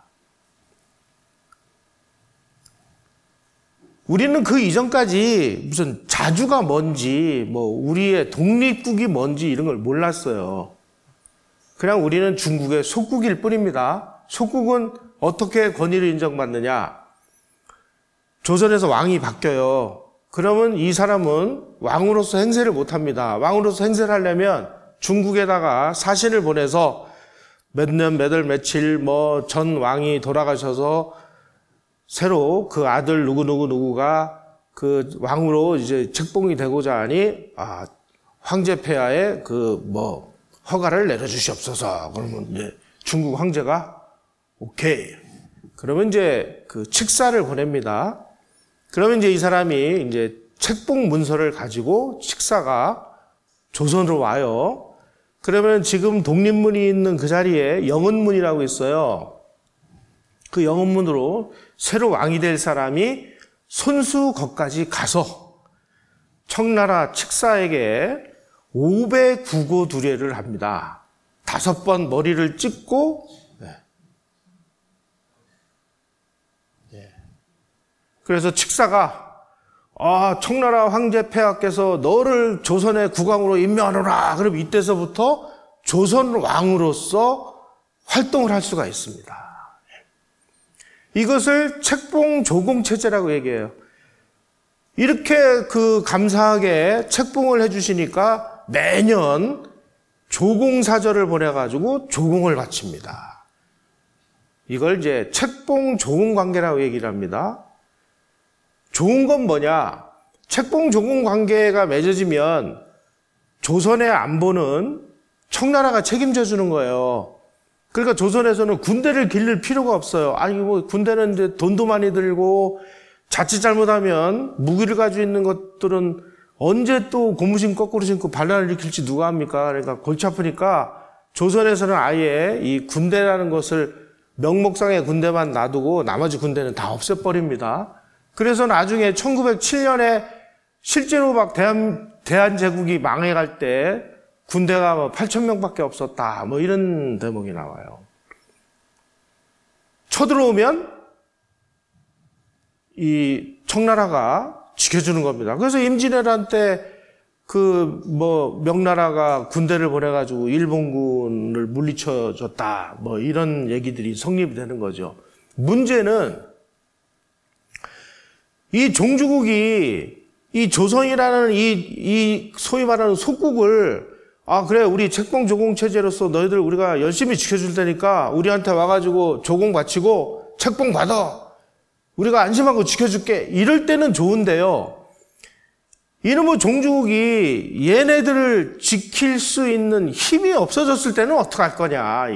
Speaker 1: 우리는 그 이전까지 무슨 자주가 뭔지, 우리의 독립국이 뭔지 이런 걸 몰랐어요. 그냥 우리는 중국의 속국일 뿐입니다. 속국은 어떻게 권위를 인정받느냐? 조선에서 왕이 바뀌어요. 그러면 이 사람은 왕으로서 행세를 못합니다. 왕으로서 행세를 하려면 중국에다가 사신을 보내서 몇 년, 몇 월, 며칠 전 왕이 돌아가셔서 새로 그 아들 누구가 그 왕으로 이제 책봉이 되고자 하니, 황제 폐하에 허가를 내려주시옵소서. 그러면 이제 중국 황제가 오케이. 그러면 이제 그 칙사를 보냅니다. 그러면 이제 이 사람이 이제 책봉 문서를 가지고 칙사가 조선으로 와요. 그러면 지금 독립문이 있는 그 자리에 영은문이라고 있어요. 그 영은문으로 새로 왕이 될 사람이 손수 거까지 가서 청나라 칙사에게 500구고 두례를 합니다. 5번 머리를 찍고, 그래서 칙사가 청나라 황제 폐하께서 너를 조선의 국왕으로 임명하노라. 그럼 이때서부터 조선 왕으로서 활동을 할 수가 있습니다. 이것을 책봉 조공 체제라고 얘기해요. 이렇게 감사하게 책봉을 해주시니까 매년 조공사절을 보내가지고 조공을 바칩니다. 이걸 이제 책봉 조공 관계라고 얘기를 합니다. 좋은 건 뭐냐? 책봉 조공 관계가 맺어지면 조선의 안보는 청나라가 책임져 주는 거예요. 그러니까 조선에서는 군대를 기를 필요가 없어요. 군대는 이제 돈도 많이 들고 자칫 잘못하면 무기를 가지고 있는 것들은 언제 또 고무신 거꾸로 신고 반란을 일으킬지 누가 합니까? 그러니까 골치 아프니까 조선에서는 아예 이 군대라는 것을 명목상의 군대만 놔두고 나머지 군대는 다 없애버립니다. 그래서 나중에 1907년에 실제로 막 대한제국이 망해갈 때 군대가 8,000명밖에 없었다. 이런 대목이 나와요. 쳐들어오면 이 청나라가 지켜주는 겁니다. 그래서 임진왜란 때 명나라가 군대를 보내가지고 일본군을 물리쳐줬다. 이런 얘기들이 성립이 되는 거죠. 문제는 이 종주국이 이 조선이라는 이 소위 말하는 속국을 그래 우리 책봉 조공 체제로서 너희들 우리가 열심히 지켜줄 테니까 우리한테 와가지고 조공 바치고 책봉 받아. 우리가 안심하고 지켜줄게. 이럴 때는 좋은데요. 이놈의 종주국이 얘네들을 지킬 수 있는 힘이 없어졌을 때는 어떡할 거냐,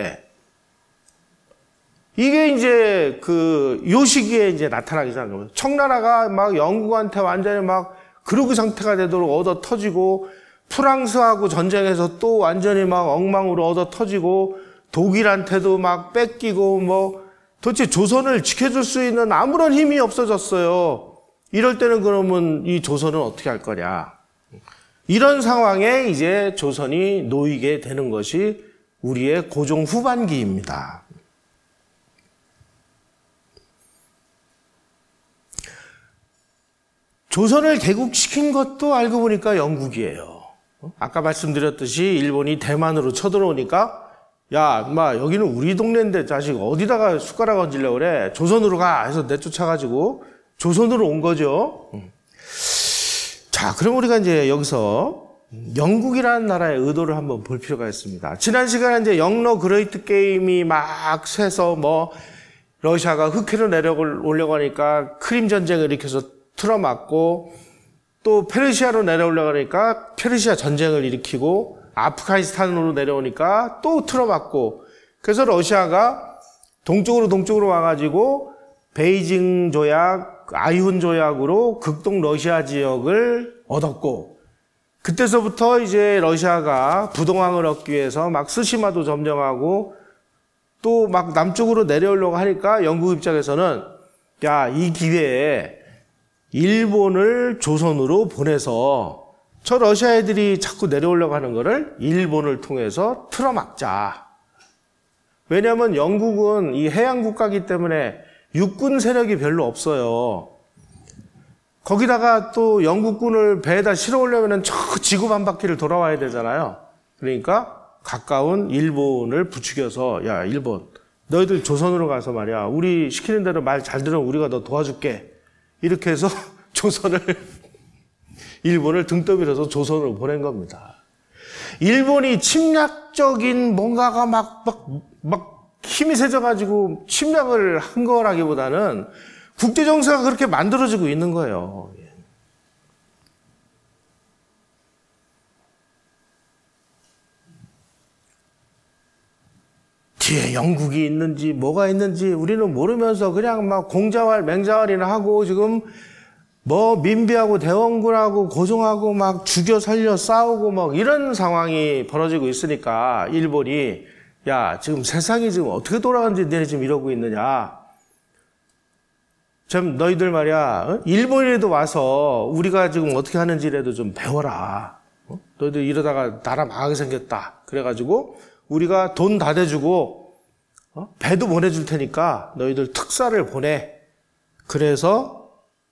Speaker 1: 이게 이제 요 시기에 이제 나타나기 시작한 겁니다. 청나라가 막 영국한테 완전히 막 그루그 상태가 되도록 얻어 터지고, 프랑스하고 전쟁에서 또 완전히 막 엉망으로 얻어 터지고, 독일한테도 막 뺏기고, 도대체 조선을 지켜줄 수 있는 아무런 힘이 없어졌어요. 이럴 때는 그러면 이 조선은 어떻게 할 거냐. 이런 상황에 이제 조선이 놓이게 되는 것이 우리의 고종 후반기입니다. 조선을 개국시킨 것도 알고 보니까 영국이에요. 아까 말씀드렸듯이 일본이 대만으로 쳐들어오니까 야, 인마 여기는 우리 동네인데 자식 어디다가 숟가락 얹으려고 그래. 조선으로 가 해서 내쫓아가지고 조선으로 온 거죠. 자, 그럼 우리가 이제 여기서 영국이라는 나라의 의도를 한번 볼 필요가 있습니다. 지난 시간에 이제 영러 그레이트 게임이 막 쇠서 러시아가 흑해로 내려오려고 하니까 크림 전쟁을 일으켜서 틀어막고, 또 페르시아로 내려오려고 하니까 페르시아 전쟁을 일으키고, 아프가니스탄으로 내려오니까 또 틀어막고, 그래서 러시아가 동쪽으로 와가지고 베이징 조약, 아이훈 조약으로 극동 러시아 지역을 얻었고, 그때서부터 이제 러시아가 부동항을 얻기 위해서 막 스시마도 점령하고 또 막 남쪽으로 내려오려고 하니까 영국 입장에서는 야, 이 기회에 일본을 조선으로 보내서 저 러시아 애들이 자꾸 내려오려고 하는 거를 일본을 통해서 틀어막자. 왜냐하면 영국은 이 해양 국가이기 때문에 육군 세력이 별로 없어요. 거기다가 또 영국군을 배에다 실어오려면 저 지구 반바퀴를 돌아와야 되잖아요. 그러니까 가까운 일본을 부추겨서 야, 일본 너희들 조선으로 가서 말이야, 우리 시키는 대로 말 잘 들으면 우리가 너 도와줄게. 이렇게 해서 일본을 등 떠밀어서 조선으로 보낸 겁니다. 일본이 침략적인 뭔가가 막 힘이 세져가지고 침략을 한 거라기보다는 국제 정세가 그렇게 만들어지고 있는 거예요. 뒤에 영국이 있는지 뭐가 있는지 우리는 모르면서 그냥 막 공자왈 맹자왈이나 하고 지금 뭐 민비하고 대원군하고 고종하고 막 죽여 살려 싸우고 막 이런 상황이 벌어지고 있으니까 일본이 야, 지금 세상이 지금 어떻게 돌아가는지 너네 지금 이러고 있느냐. 좀 너희들 말이야, 일본이라도 와서 우리가 지금 어떻게 하는지라도 좀 배워라. 너희들 이러다가 나라 망하게 생겼다. 그래가지고 우리가 돈 다 대주고 배도 보내줄 테니까 너희들 특사를 보내. 그래서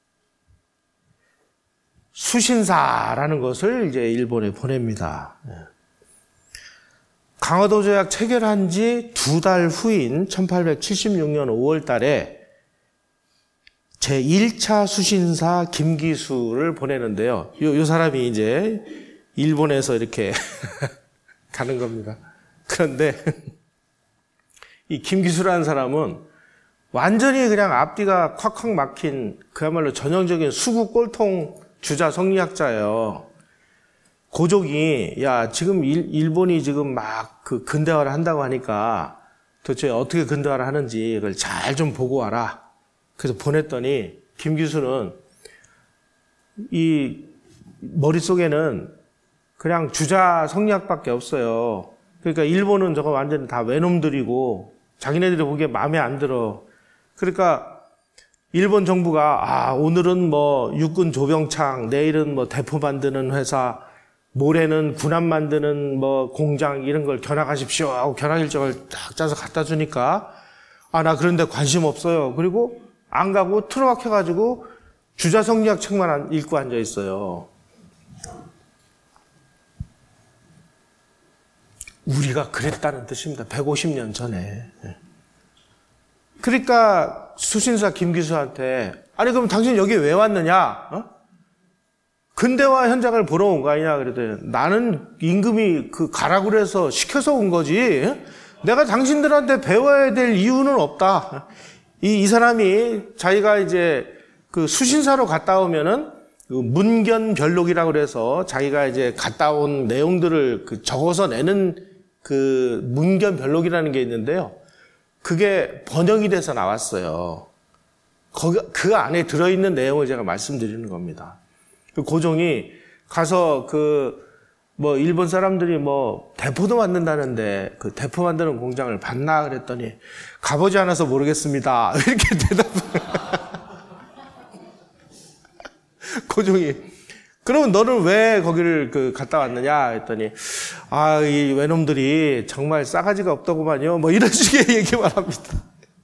Speaker 1: 수신사라는 것을 이제 일본에 보냅니다. 강화도 조약 체결한 지 2달 후인 1876년 5월 달에 제1차 수신사 김기수를 보내는데요. 요 사람이 이제 일본에서 이렇게 가는 겁니다. 그런데 이 김기수라는 사람은 완전히 그냥 앞뒤가 콱콱 막힌 그야말로 전형적인 수구 꼴통 주자 성리학자예요. 고종이 야, 지금 일본이 지금 막 그 근대화를 한다고 하니까 도대체 어떻게 근대화를 하는지 이걸 잘 좀 보고 와라. 그래서 보냈더니 김기수는 이 머릿속에는 그냥 주자 성리학밖에 없어요. 그러니까 일본은 저거 완전히 다 외놈들이고 자기네들이 보기에 마음에 안 들어. 그러니까 일본 정부가 오늘은 뭐 육군 조병창, 내일은 뭐 대포 만드는 회사, 모레는 군함 만드는 뭐 공장 이런 걸 견학하십시오 하고 견학 일정을 딱 짜서 갖다 주니까 나 그런데 관심 없어요. 그리고 안 가고 틀어박혀가지고 주자 성리학 책만 읽고 앉아 있어요. 우리가 그랬다는 뜻입니다. 150년 전에. 그러니까 수신사 김기수한테 아니 그럼 당신 여기 왜 왔느냐? 근대화 현장을 보러 온 거 아니냐? 그랬더니 나는 임금이 가라고 그래서 시켜서 온 거지. 내가 당신들한테 배워야 될 이유는 없다. 이 사람이 자기가 이제 그 수신사로 갔다 오면은 문견별록이라고 그래서 자기가 이제 갔다 온 내용들을 적어서 내는 그 문견별록이라는 게 있는데요. 그게 번역이 돼서 나왔어요. 그 안에 들어있는 내용을 제가 말씀드리는 겁니다. 고종이 가서 일본 사람들이 대포도 만든다는데 그 대포 만드는 공장을 봤나 그랬더니 가보지 않아서 모르겠습니다. 이렇게 대답을. 고종이 그러면 너는 왜 거기를 갔다 왔느냐 했더니 이 외놈들이 정말 싸가지가 없더구만요. 이런 식의 얘기만 합니다.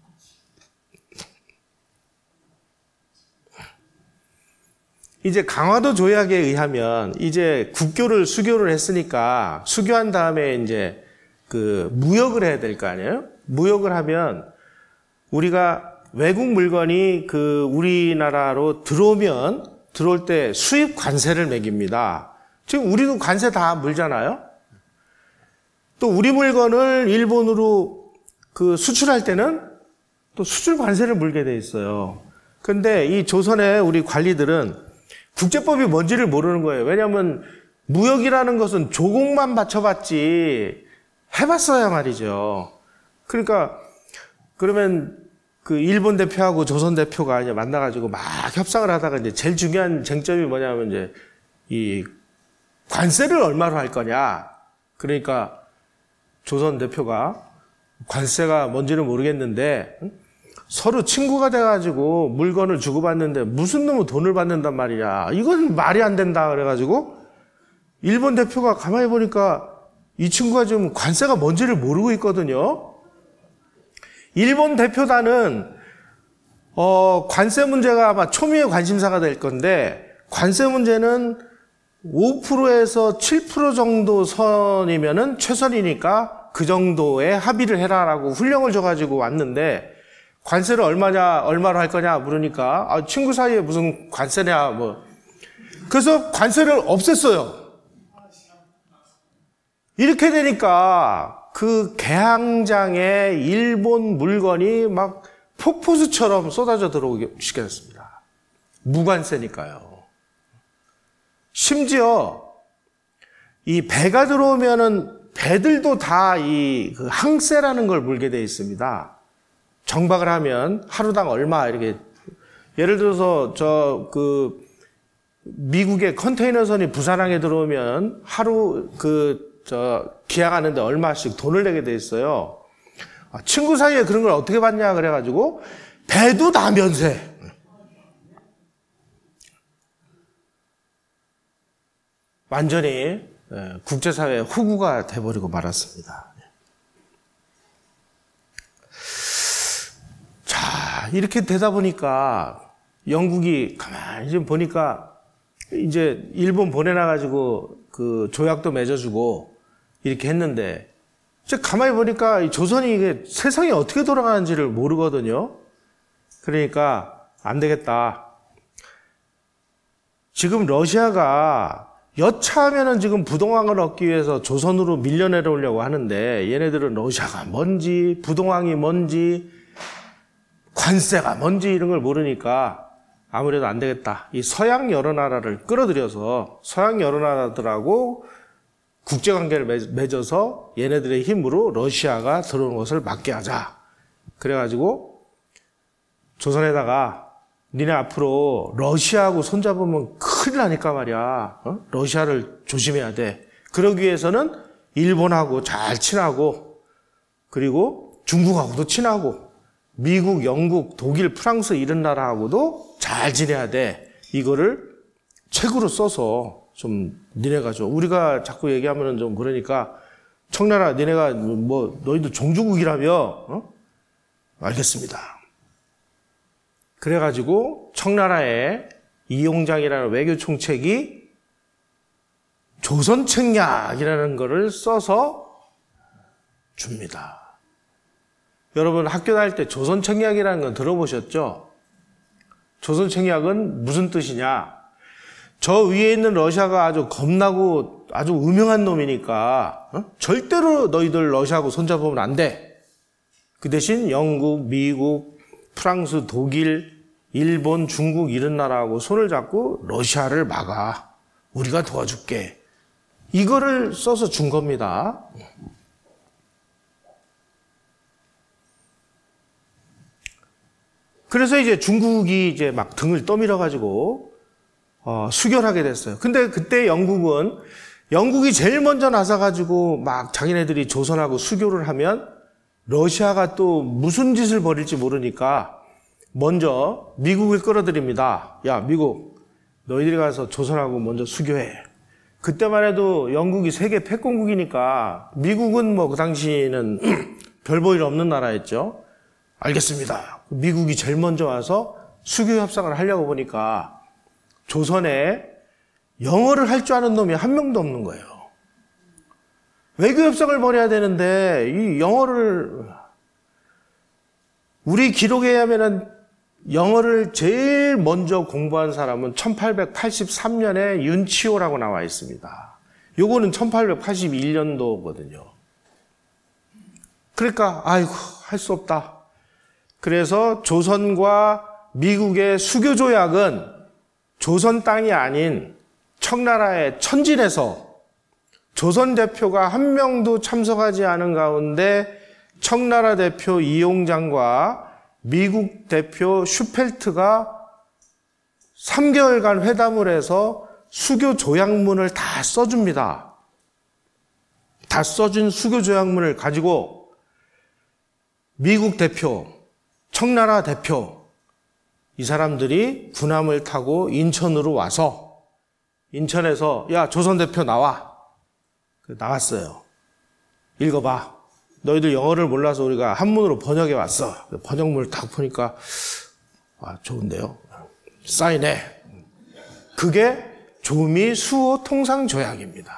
Speaker 1: 이제 강화도 조약에 의하면 이제 국교를 수교를 했으니까 수교한 다음에 이제 무역을 해야 될 거 아니에요? 무역을 하면 우리가 외국 물건이 우리나라로 들어올 때 수입 관세를 매깁니다. 지금 우리도 관세 다 물잖아요? 또 우리 물건을 일본으로 수출할 때는 또 수출 관세를 물게 돼 있어요. 근데 이 조선의 우리 관리들은 국제법이 뭔지를 모르는 거예요. 왜냐하면 무역이라는 것은 조공만 맞춰봤지 해봤어야 말이죠. 그러니까 그러면 일본 대표하고 조선 대표가 이제 만나가지고 막 협상을 하다가 이제 제일 중요한 쟁점이 뭐냐면 이제 이 관세를 얼마로 할 거냐. 그러니까 조선 대표가 관세가 뭔지는 모르겠는데 서로 친구가 돼가지고 물건을 주고받는데 무슨 놈의 돈을 받는단 말이냐. 이건 말이 안 된다. 그래가지고 일본 대표가 가만히 보니까 이 친구가 지금 관세가 뭔지를 모르고 있거든요. 일본 대표단은 관세 문제가 아마 초미의 관심사가 될 건데 관세 문제는 5%에서 7% 정도 선이면은 최선이니까 그 정도의 합의를 해라라고 훈령을 줘가지고 왔는데 관세를 얼마로 할 거냐 물으니까 친구 사이에 무슨 관세냐 뭐. 그래서 관세를 없앴어요. 이렇게 되니까 그 개항장에 일본 물건이 막 폭포수처럼 쏟아져 들어오게 시켰습니다. 무관세니까요. 심지어 이 배가 들어오면은 배들도 다 이 항세라는 걸 물게 돼 있습니다. 정박을 하면 하루당 얼마 이렇게 예를 들어서 미국의 컨테이너선이 부산항에 들어오면 하루 기항하는데 얼마씩 돈을 내게 돼 있어요. 친구 사이에 그런 걸 어떻게 받냐 그래가지고 배도 다 면세. 완전히 국제사회의 호구가 돼버리고 말았습니다. 자, 이렇게 되다 보니까 영국이 가만히 좀 보니까 이제 일본 보내놔가지고 그 조약도 맺어주고 이렇게 했는데 이제 가만히 보니까 이 조선이 이게 세상이 어떻게 돌아가는지를 모르거든요. 그러니까 안 되겠다. 지금 러시아가 여차하면은 지금 부동항을 얻기 위해서 조선으로 밀려 내려오려고 하는데 얘네들은 러시아가 뭔지 부동항이 뭔지 관세가 뭔지 이런 걸 모르니까 아무래도 안 되겠다. 이 서양 여러 나라를 끌어들여서 서양 여러 나라들하고 국제관계를 맺어서 얘네들의 힘으로 러시아가 들어오는 것을 막게 하자. 그래가지고 조선에다가 니네 앞으로 러시아하고 손잡으면 큰일 나니까 말이야. 러시아를 조심해야 돼. 그러기 위해서는 일본하고 잘 친하고 그리고 중국하고도 친하고 미국, 영국, 독일, 프랑스 이런 나라하고도 잘 지내야 돼. 이거를 책으로 써서 좀 니네가 좀 우리가 자꾸 얘기하면은 좀 그러니까 청나라 니네가 뭐 너희도 종주국이라며 알겠습니다. 그래가지고 청나라의 이용장이라는 외교총책이 조선책략이라는 거를 써서 줍니다. 여러분 학교 다닐 때 조선책략이라는 건 들어보셨죠? 조선책략은 무슨 뜻이냐? 저 위에 있는 러시아가 아주 겁나고 아주 음흉한 놈이니까 절대로 너희들 러시아하고 손잡으면 안 돼. 그 대신 영국, 미국, 프랑스, 독일, 일본, 중국 이런 나라하고 손을 잡고 러시아를 막아. 우리가 도와줄게. 이거를 써서 준 겁니다. 그래서 이제 중국이 이제 막 등을 떠밀어 가지고 수결하게 됐어요. 근데 그때 영국이 제일 먼저 나서 가지고 막 자기네들이 조선하고 수교를 하면 러시아가 또 무슨 짓을 벌일지 모르니까 먼저 미국을 끌어들입니다. 야, 미국, 너희들이 가서 조선하고 먼저 수교해. 그때만 해도 영국이 세계 패권국이니까 미국은 뭐 그 당시에는 별 볼 일 없는 나라였죠. 알겠습니다. 미국이 제일 먼저 와서 수교 협상을 하려고 보니까 조선에 영어를 할 줄 아는 놈이 한 명도 없는 거예요. 외교 협상을 벌여야 되는데 이 영어를 우리 기록에 의하면은 영어를 제일 먼저 공부한 사람은 1883년에 윤치호라고 나와 있습니다. 요거는 1881년도거든요. 그러니까 아이고 할 수 없다. 그래서 조선과 미국의 수교 조약은 조선 땅이 아닌 청나라의 천진에서 조선 대표가 한 명도 참석하지 않은 가운데 청나라 대표 이용장과 미국 대표 슈펠트가 3개월간 회담을 해서 수교 조약문을 다 써줍니다. 다 써준 수교 조약문을 가지고 미국 대표, 청나라 대표, 이 사람들이 군함을 타고 인천으로 와서 인천에서 야 조선 대표 나와. 나왔어요. 읽어봐. 너희들 영어를 몰라서 우리가 한문으로 번역해 왔어. 번역문을 딱 보니까 좋은데요. 사인해. 그게 조미 수호 통상 조약입니다.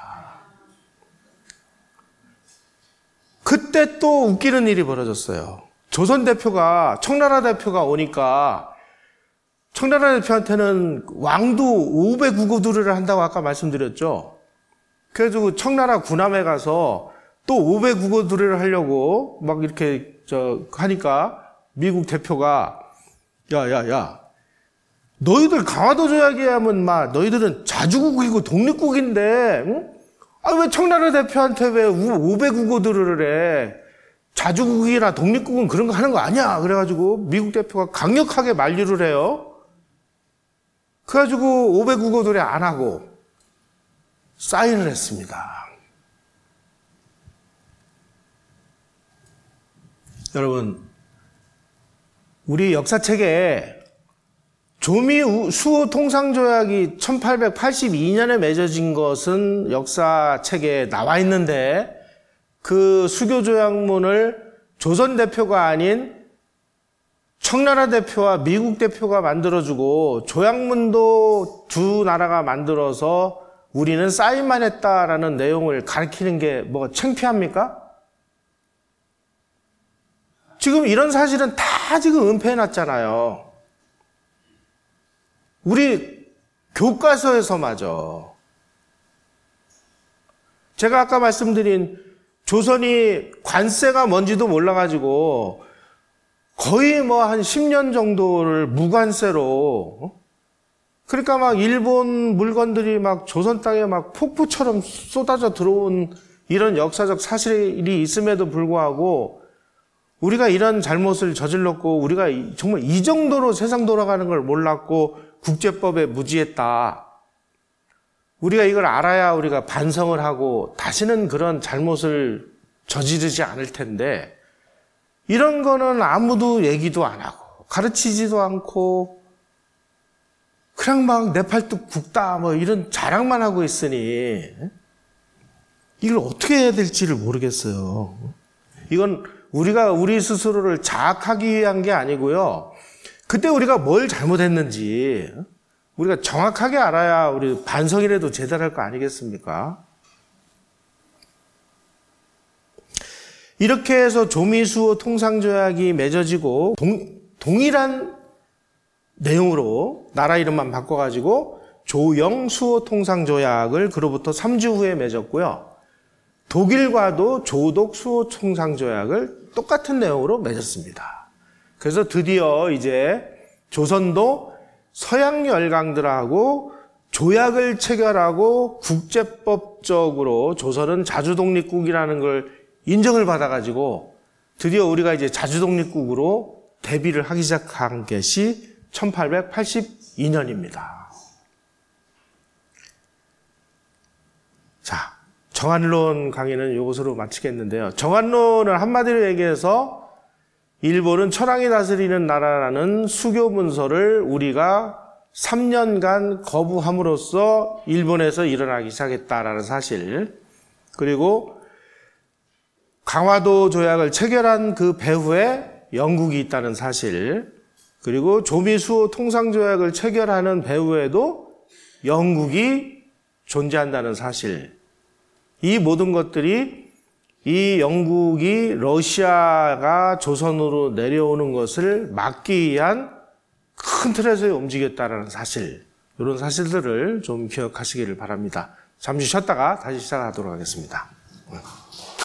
Speaker 1: 그때 또 웃기는 일이 벌어졌어요. 조선 대표가 청나라 대표가 오니까 청나라 대표한테는 왕도 500우고두를 한다고 아까 말씀드렸죠. 그래가지고 청나라 군함에 가서 또 500우고두를 하려고 막 이렇게 하니까 미국 대표가 야 너희들 강화도 조약이야면 너희들은 자주국이고 독립국인데 응? 왜 청나라 대표한테 왜 500우고두를 해? 자주국이나 독립국은 그런 거 하는 거 아니야. 그래가지고 미국 대표가 강력하게 만류를 해요. 그래가지고 500우고두를 안 하고 사인을 했습니다. 여러분, 우리 역사책에 조미 수호 통상조약이 1882년에 맺어진 것은 역사책에 나와 있는데 그 수교조약문을 조선 대표가 아닌 청나라 대표와 미국 대표가 만들어주고 조약문도 두 나라가 만들어서 우리는 사인만 했다라는 내용을 가리키는 게 뭐가 창피합니까? 지금 이런 사실은 다 지금 은폐해놨잖아요. 우리 교과서에서마저. 제가 아까 말씀드린 조선이 관세가 뭔지도 몰라가지고 거의 한 10년 정도를 무관세로, 그러니까 막 일본 물건들이 막 조선 땅에 막 폭포처럼 쏟아져 들어온 이런 역사적 사실이 있음에도 불구하고 우리가 이런 잘못을 저질렀고 우리가 정말 이 정도로 세상 돌아가는 걸 몰랐고 국제법에 무지했다. 우리가 이걸 알아야 우리가 반성을 하고 다시는 그런 잘못을 저지르지 않을 텐데 이런 거는 아무도 얘기도 안 하고 가르치지도 않고 그냥 막 내 팔뚝 굽다 이런 자랑만 하고 있으니 이걸 어떻게 해야 될지를 모르겠어요. 이건 우리가 우리 스스로를 자학하기 위한 게 아니고요. 그때 우리가 뭘 잘못했는지 우리가 정확하게 알아야 우리 반성이라도 제대로 할 거 아니겠습니까? 이렇게 해서 조미수호 통상조약이 맺어지고 동일한 내용으로 나라 이름만 바꿔가지고 조영수호 통상조약을 그로부터 3주 후에 맺었고요. 독일과도 조독수호 통상조약을 똑같은 내용으로 맺었습니다. 그래서 드디어 이제 조선도 서양 열강들하고 조약을 체결하고 국제법적으로 조선은 자주독립국이라는 걸 인정을 받아가지고 드디어 우리가 이제 자주독립국으로 대비를 하기 시작한 것이 1882년입니다. 자, 정한론 강의는 이것으로 마치겠는데요. 정한론을 한마디로 얘기해서 일본은 천황이 다스리는 나라라는 수교 문서를 우리가 3년간 거부함으로써 일본에서 일어나기 시작했다라는 사실, 그리고 강화도 조약을 체결한 그 배후에 영국이 있다는 사실, 그리고 조미수호 통상조약을 체결하는 배후에도 영국이 존재한다는 사실, 이 모든 것들이 이 영국이 러시아가 조선으로 내려오는 것을 막기 위한 큰 틀에서 움직였다는 사실, 이런 사실들을 좀 기억하시기를 바랍니다. 잠시 쉬었다가 다시 시작하도록 하겠습니다.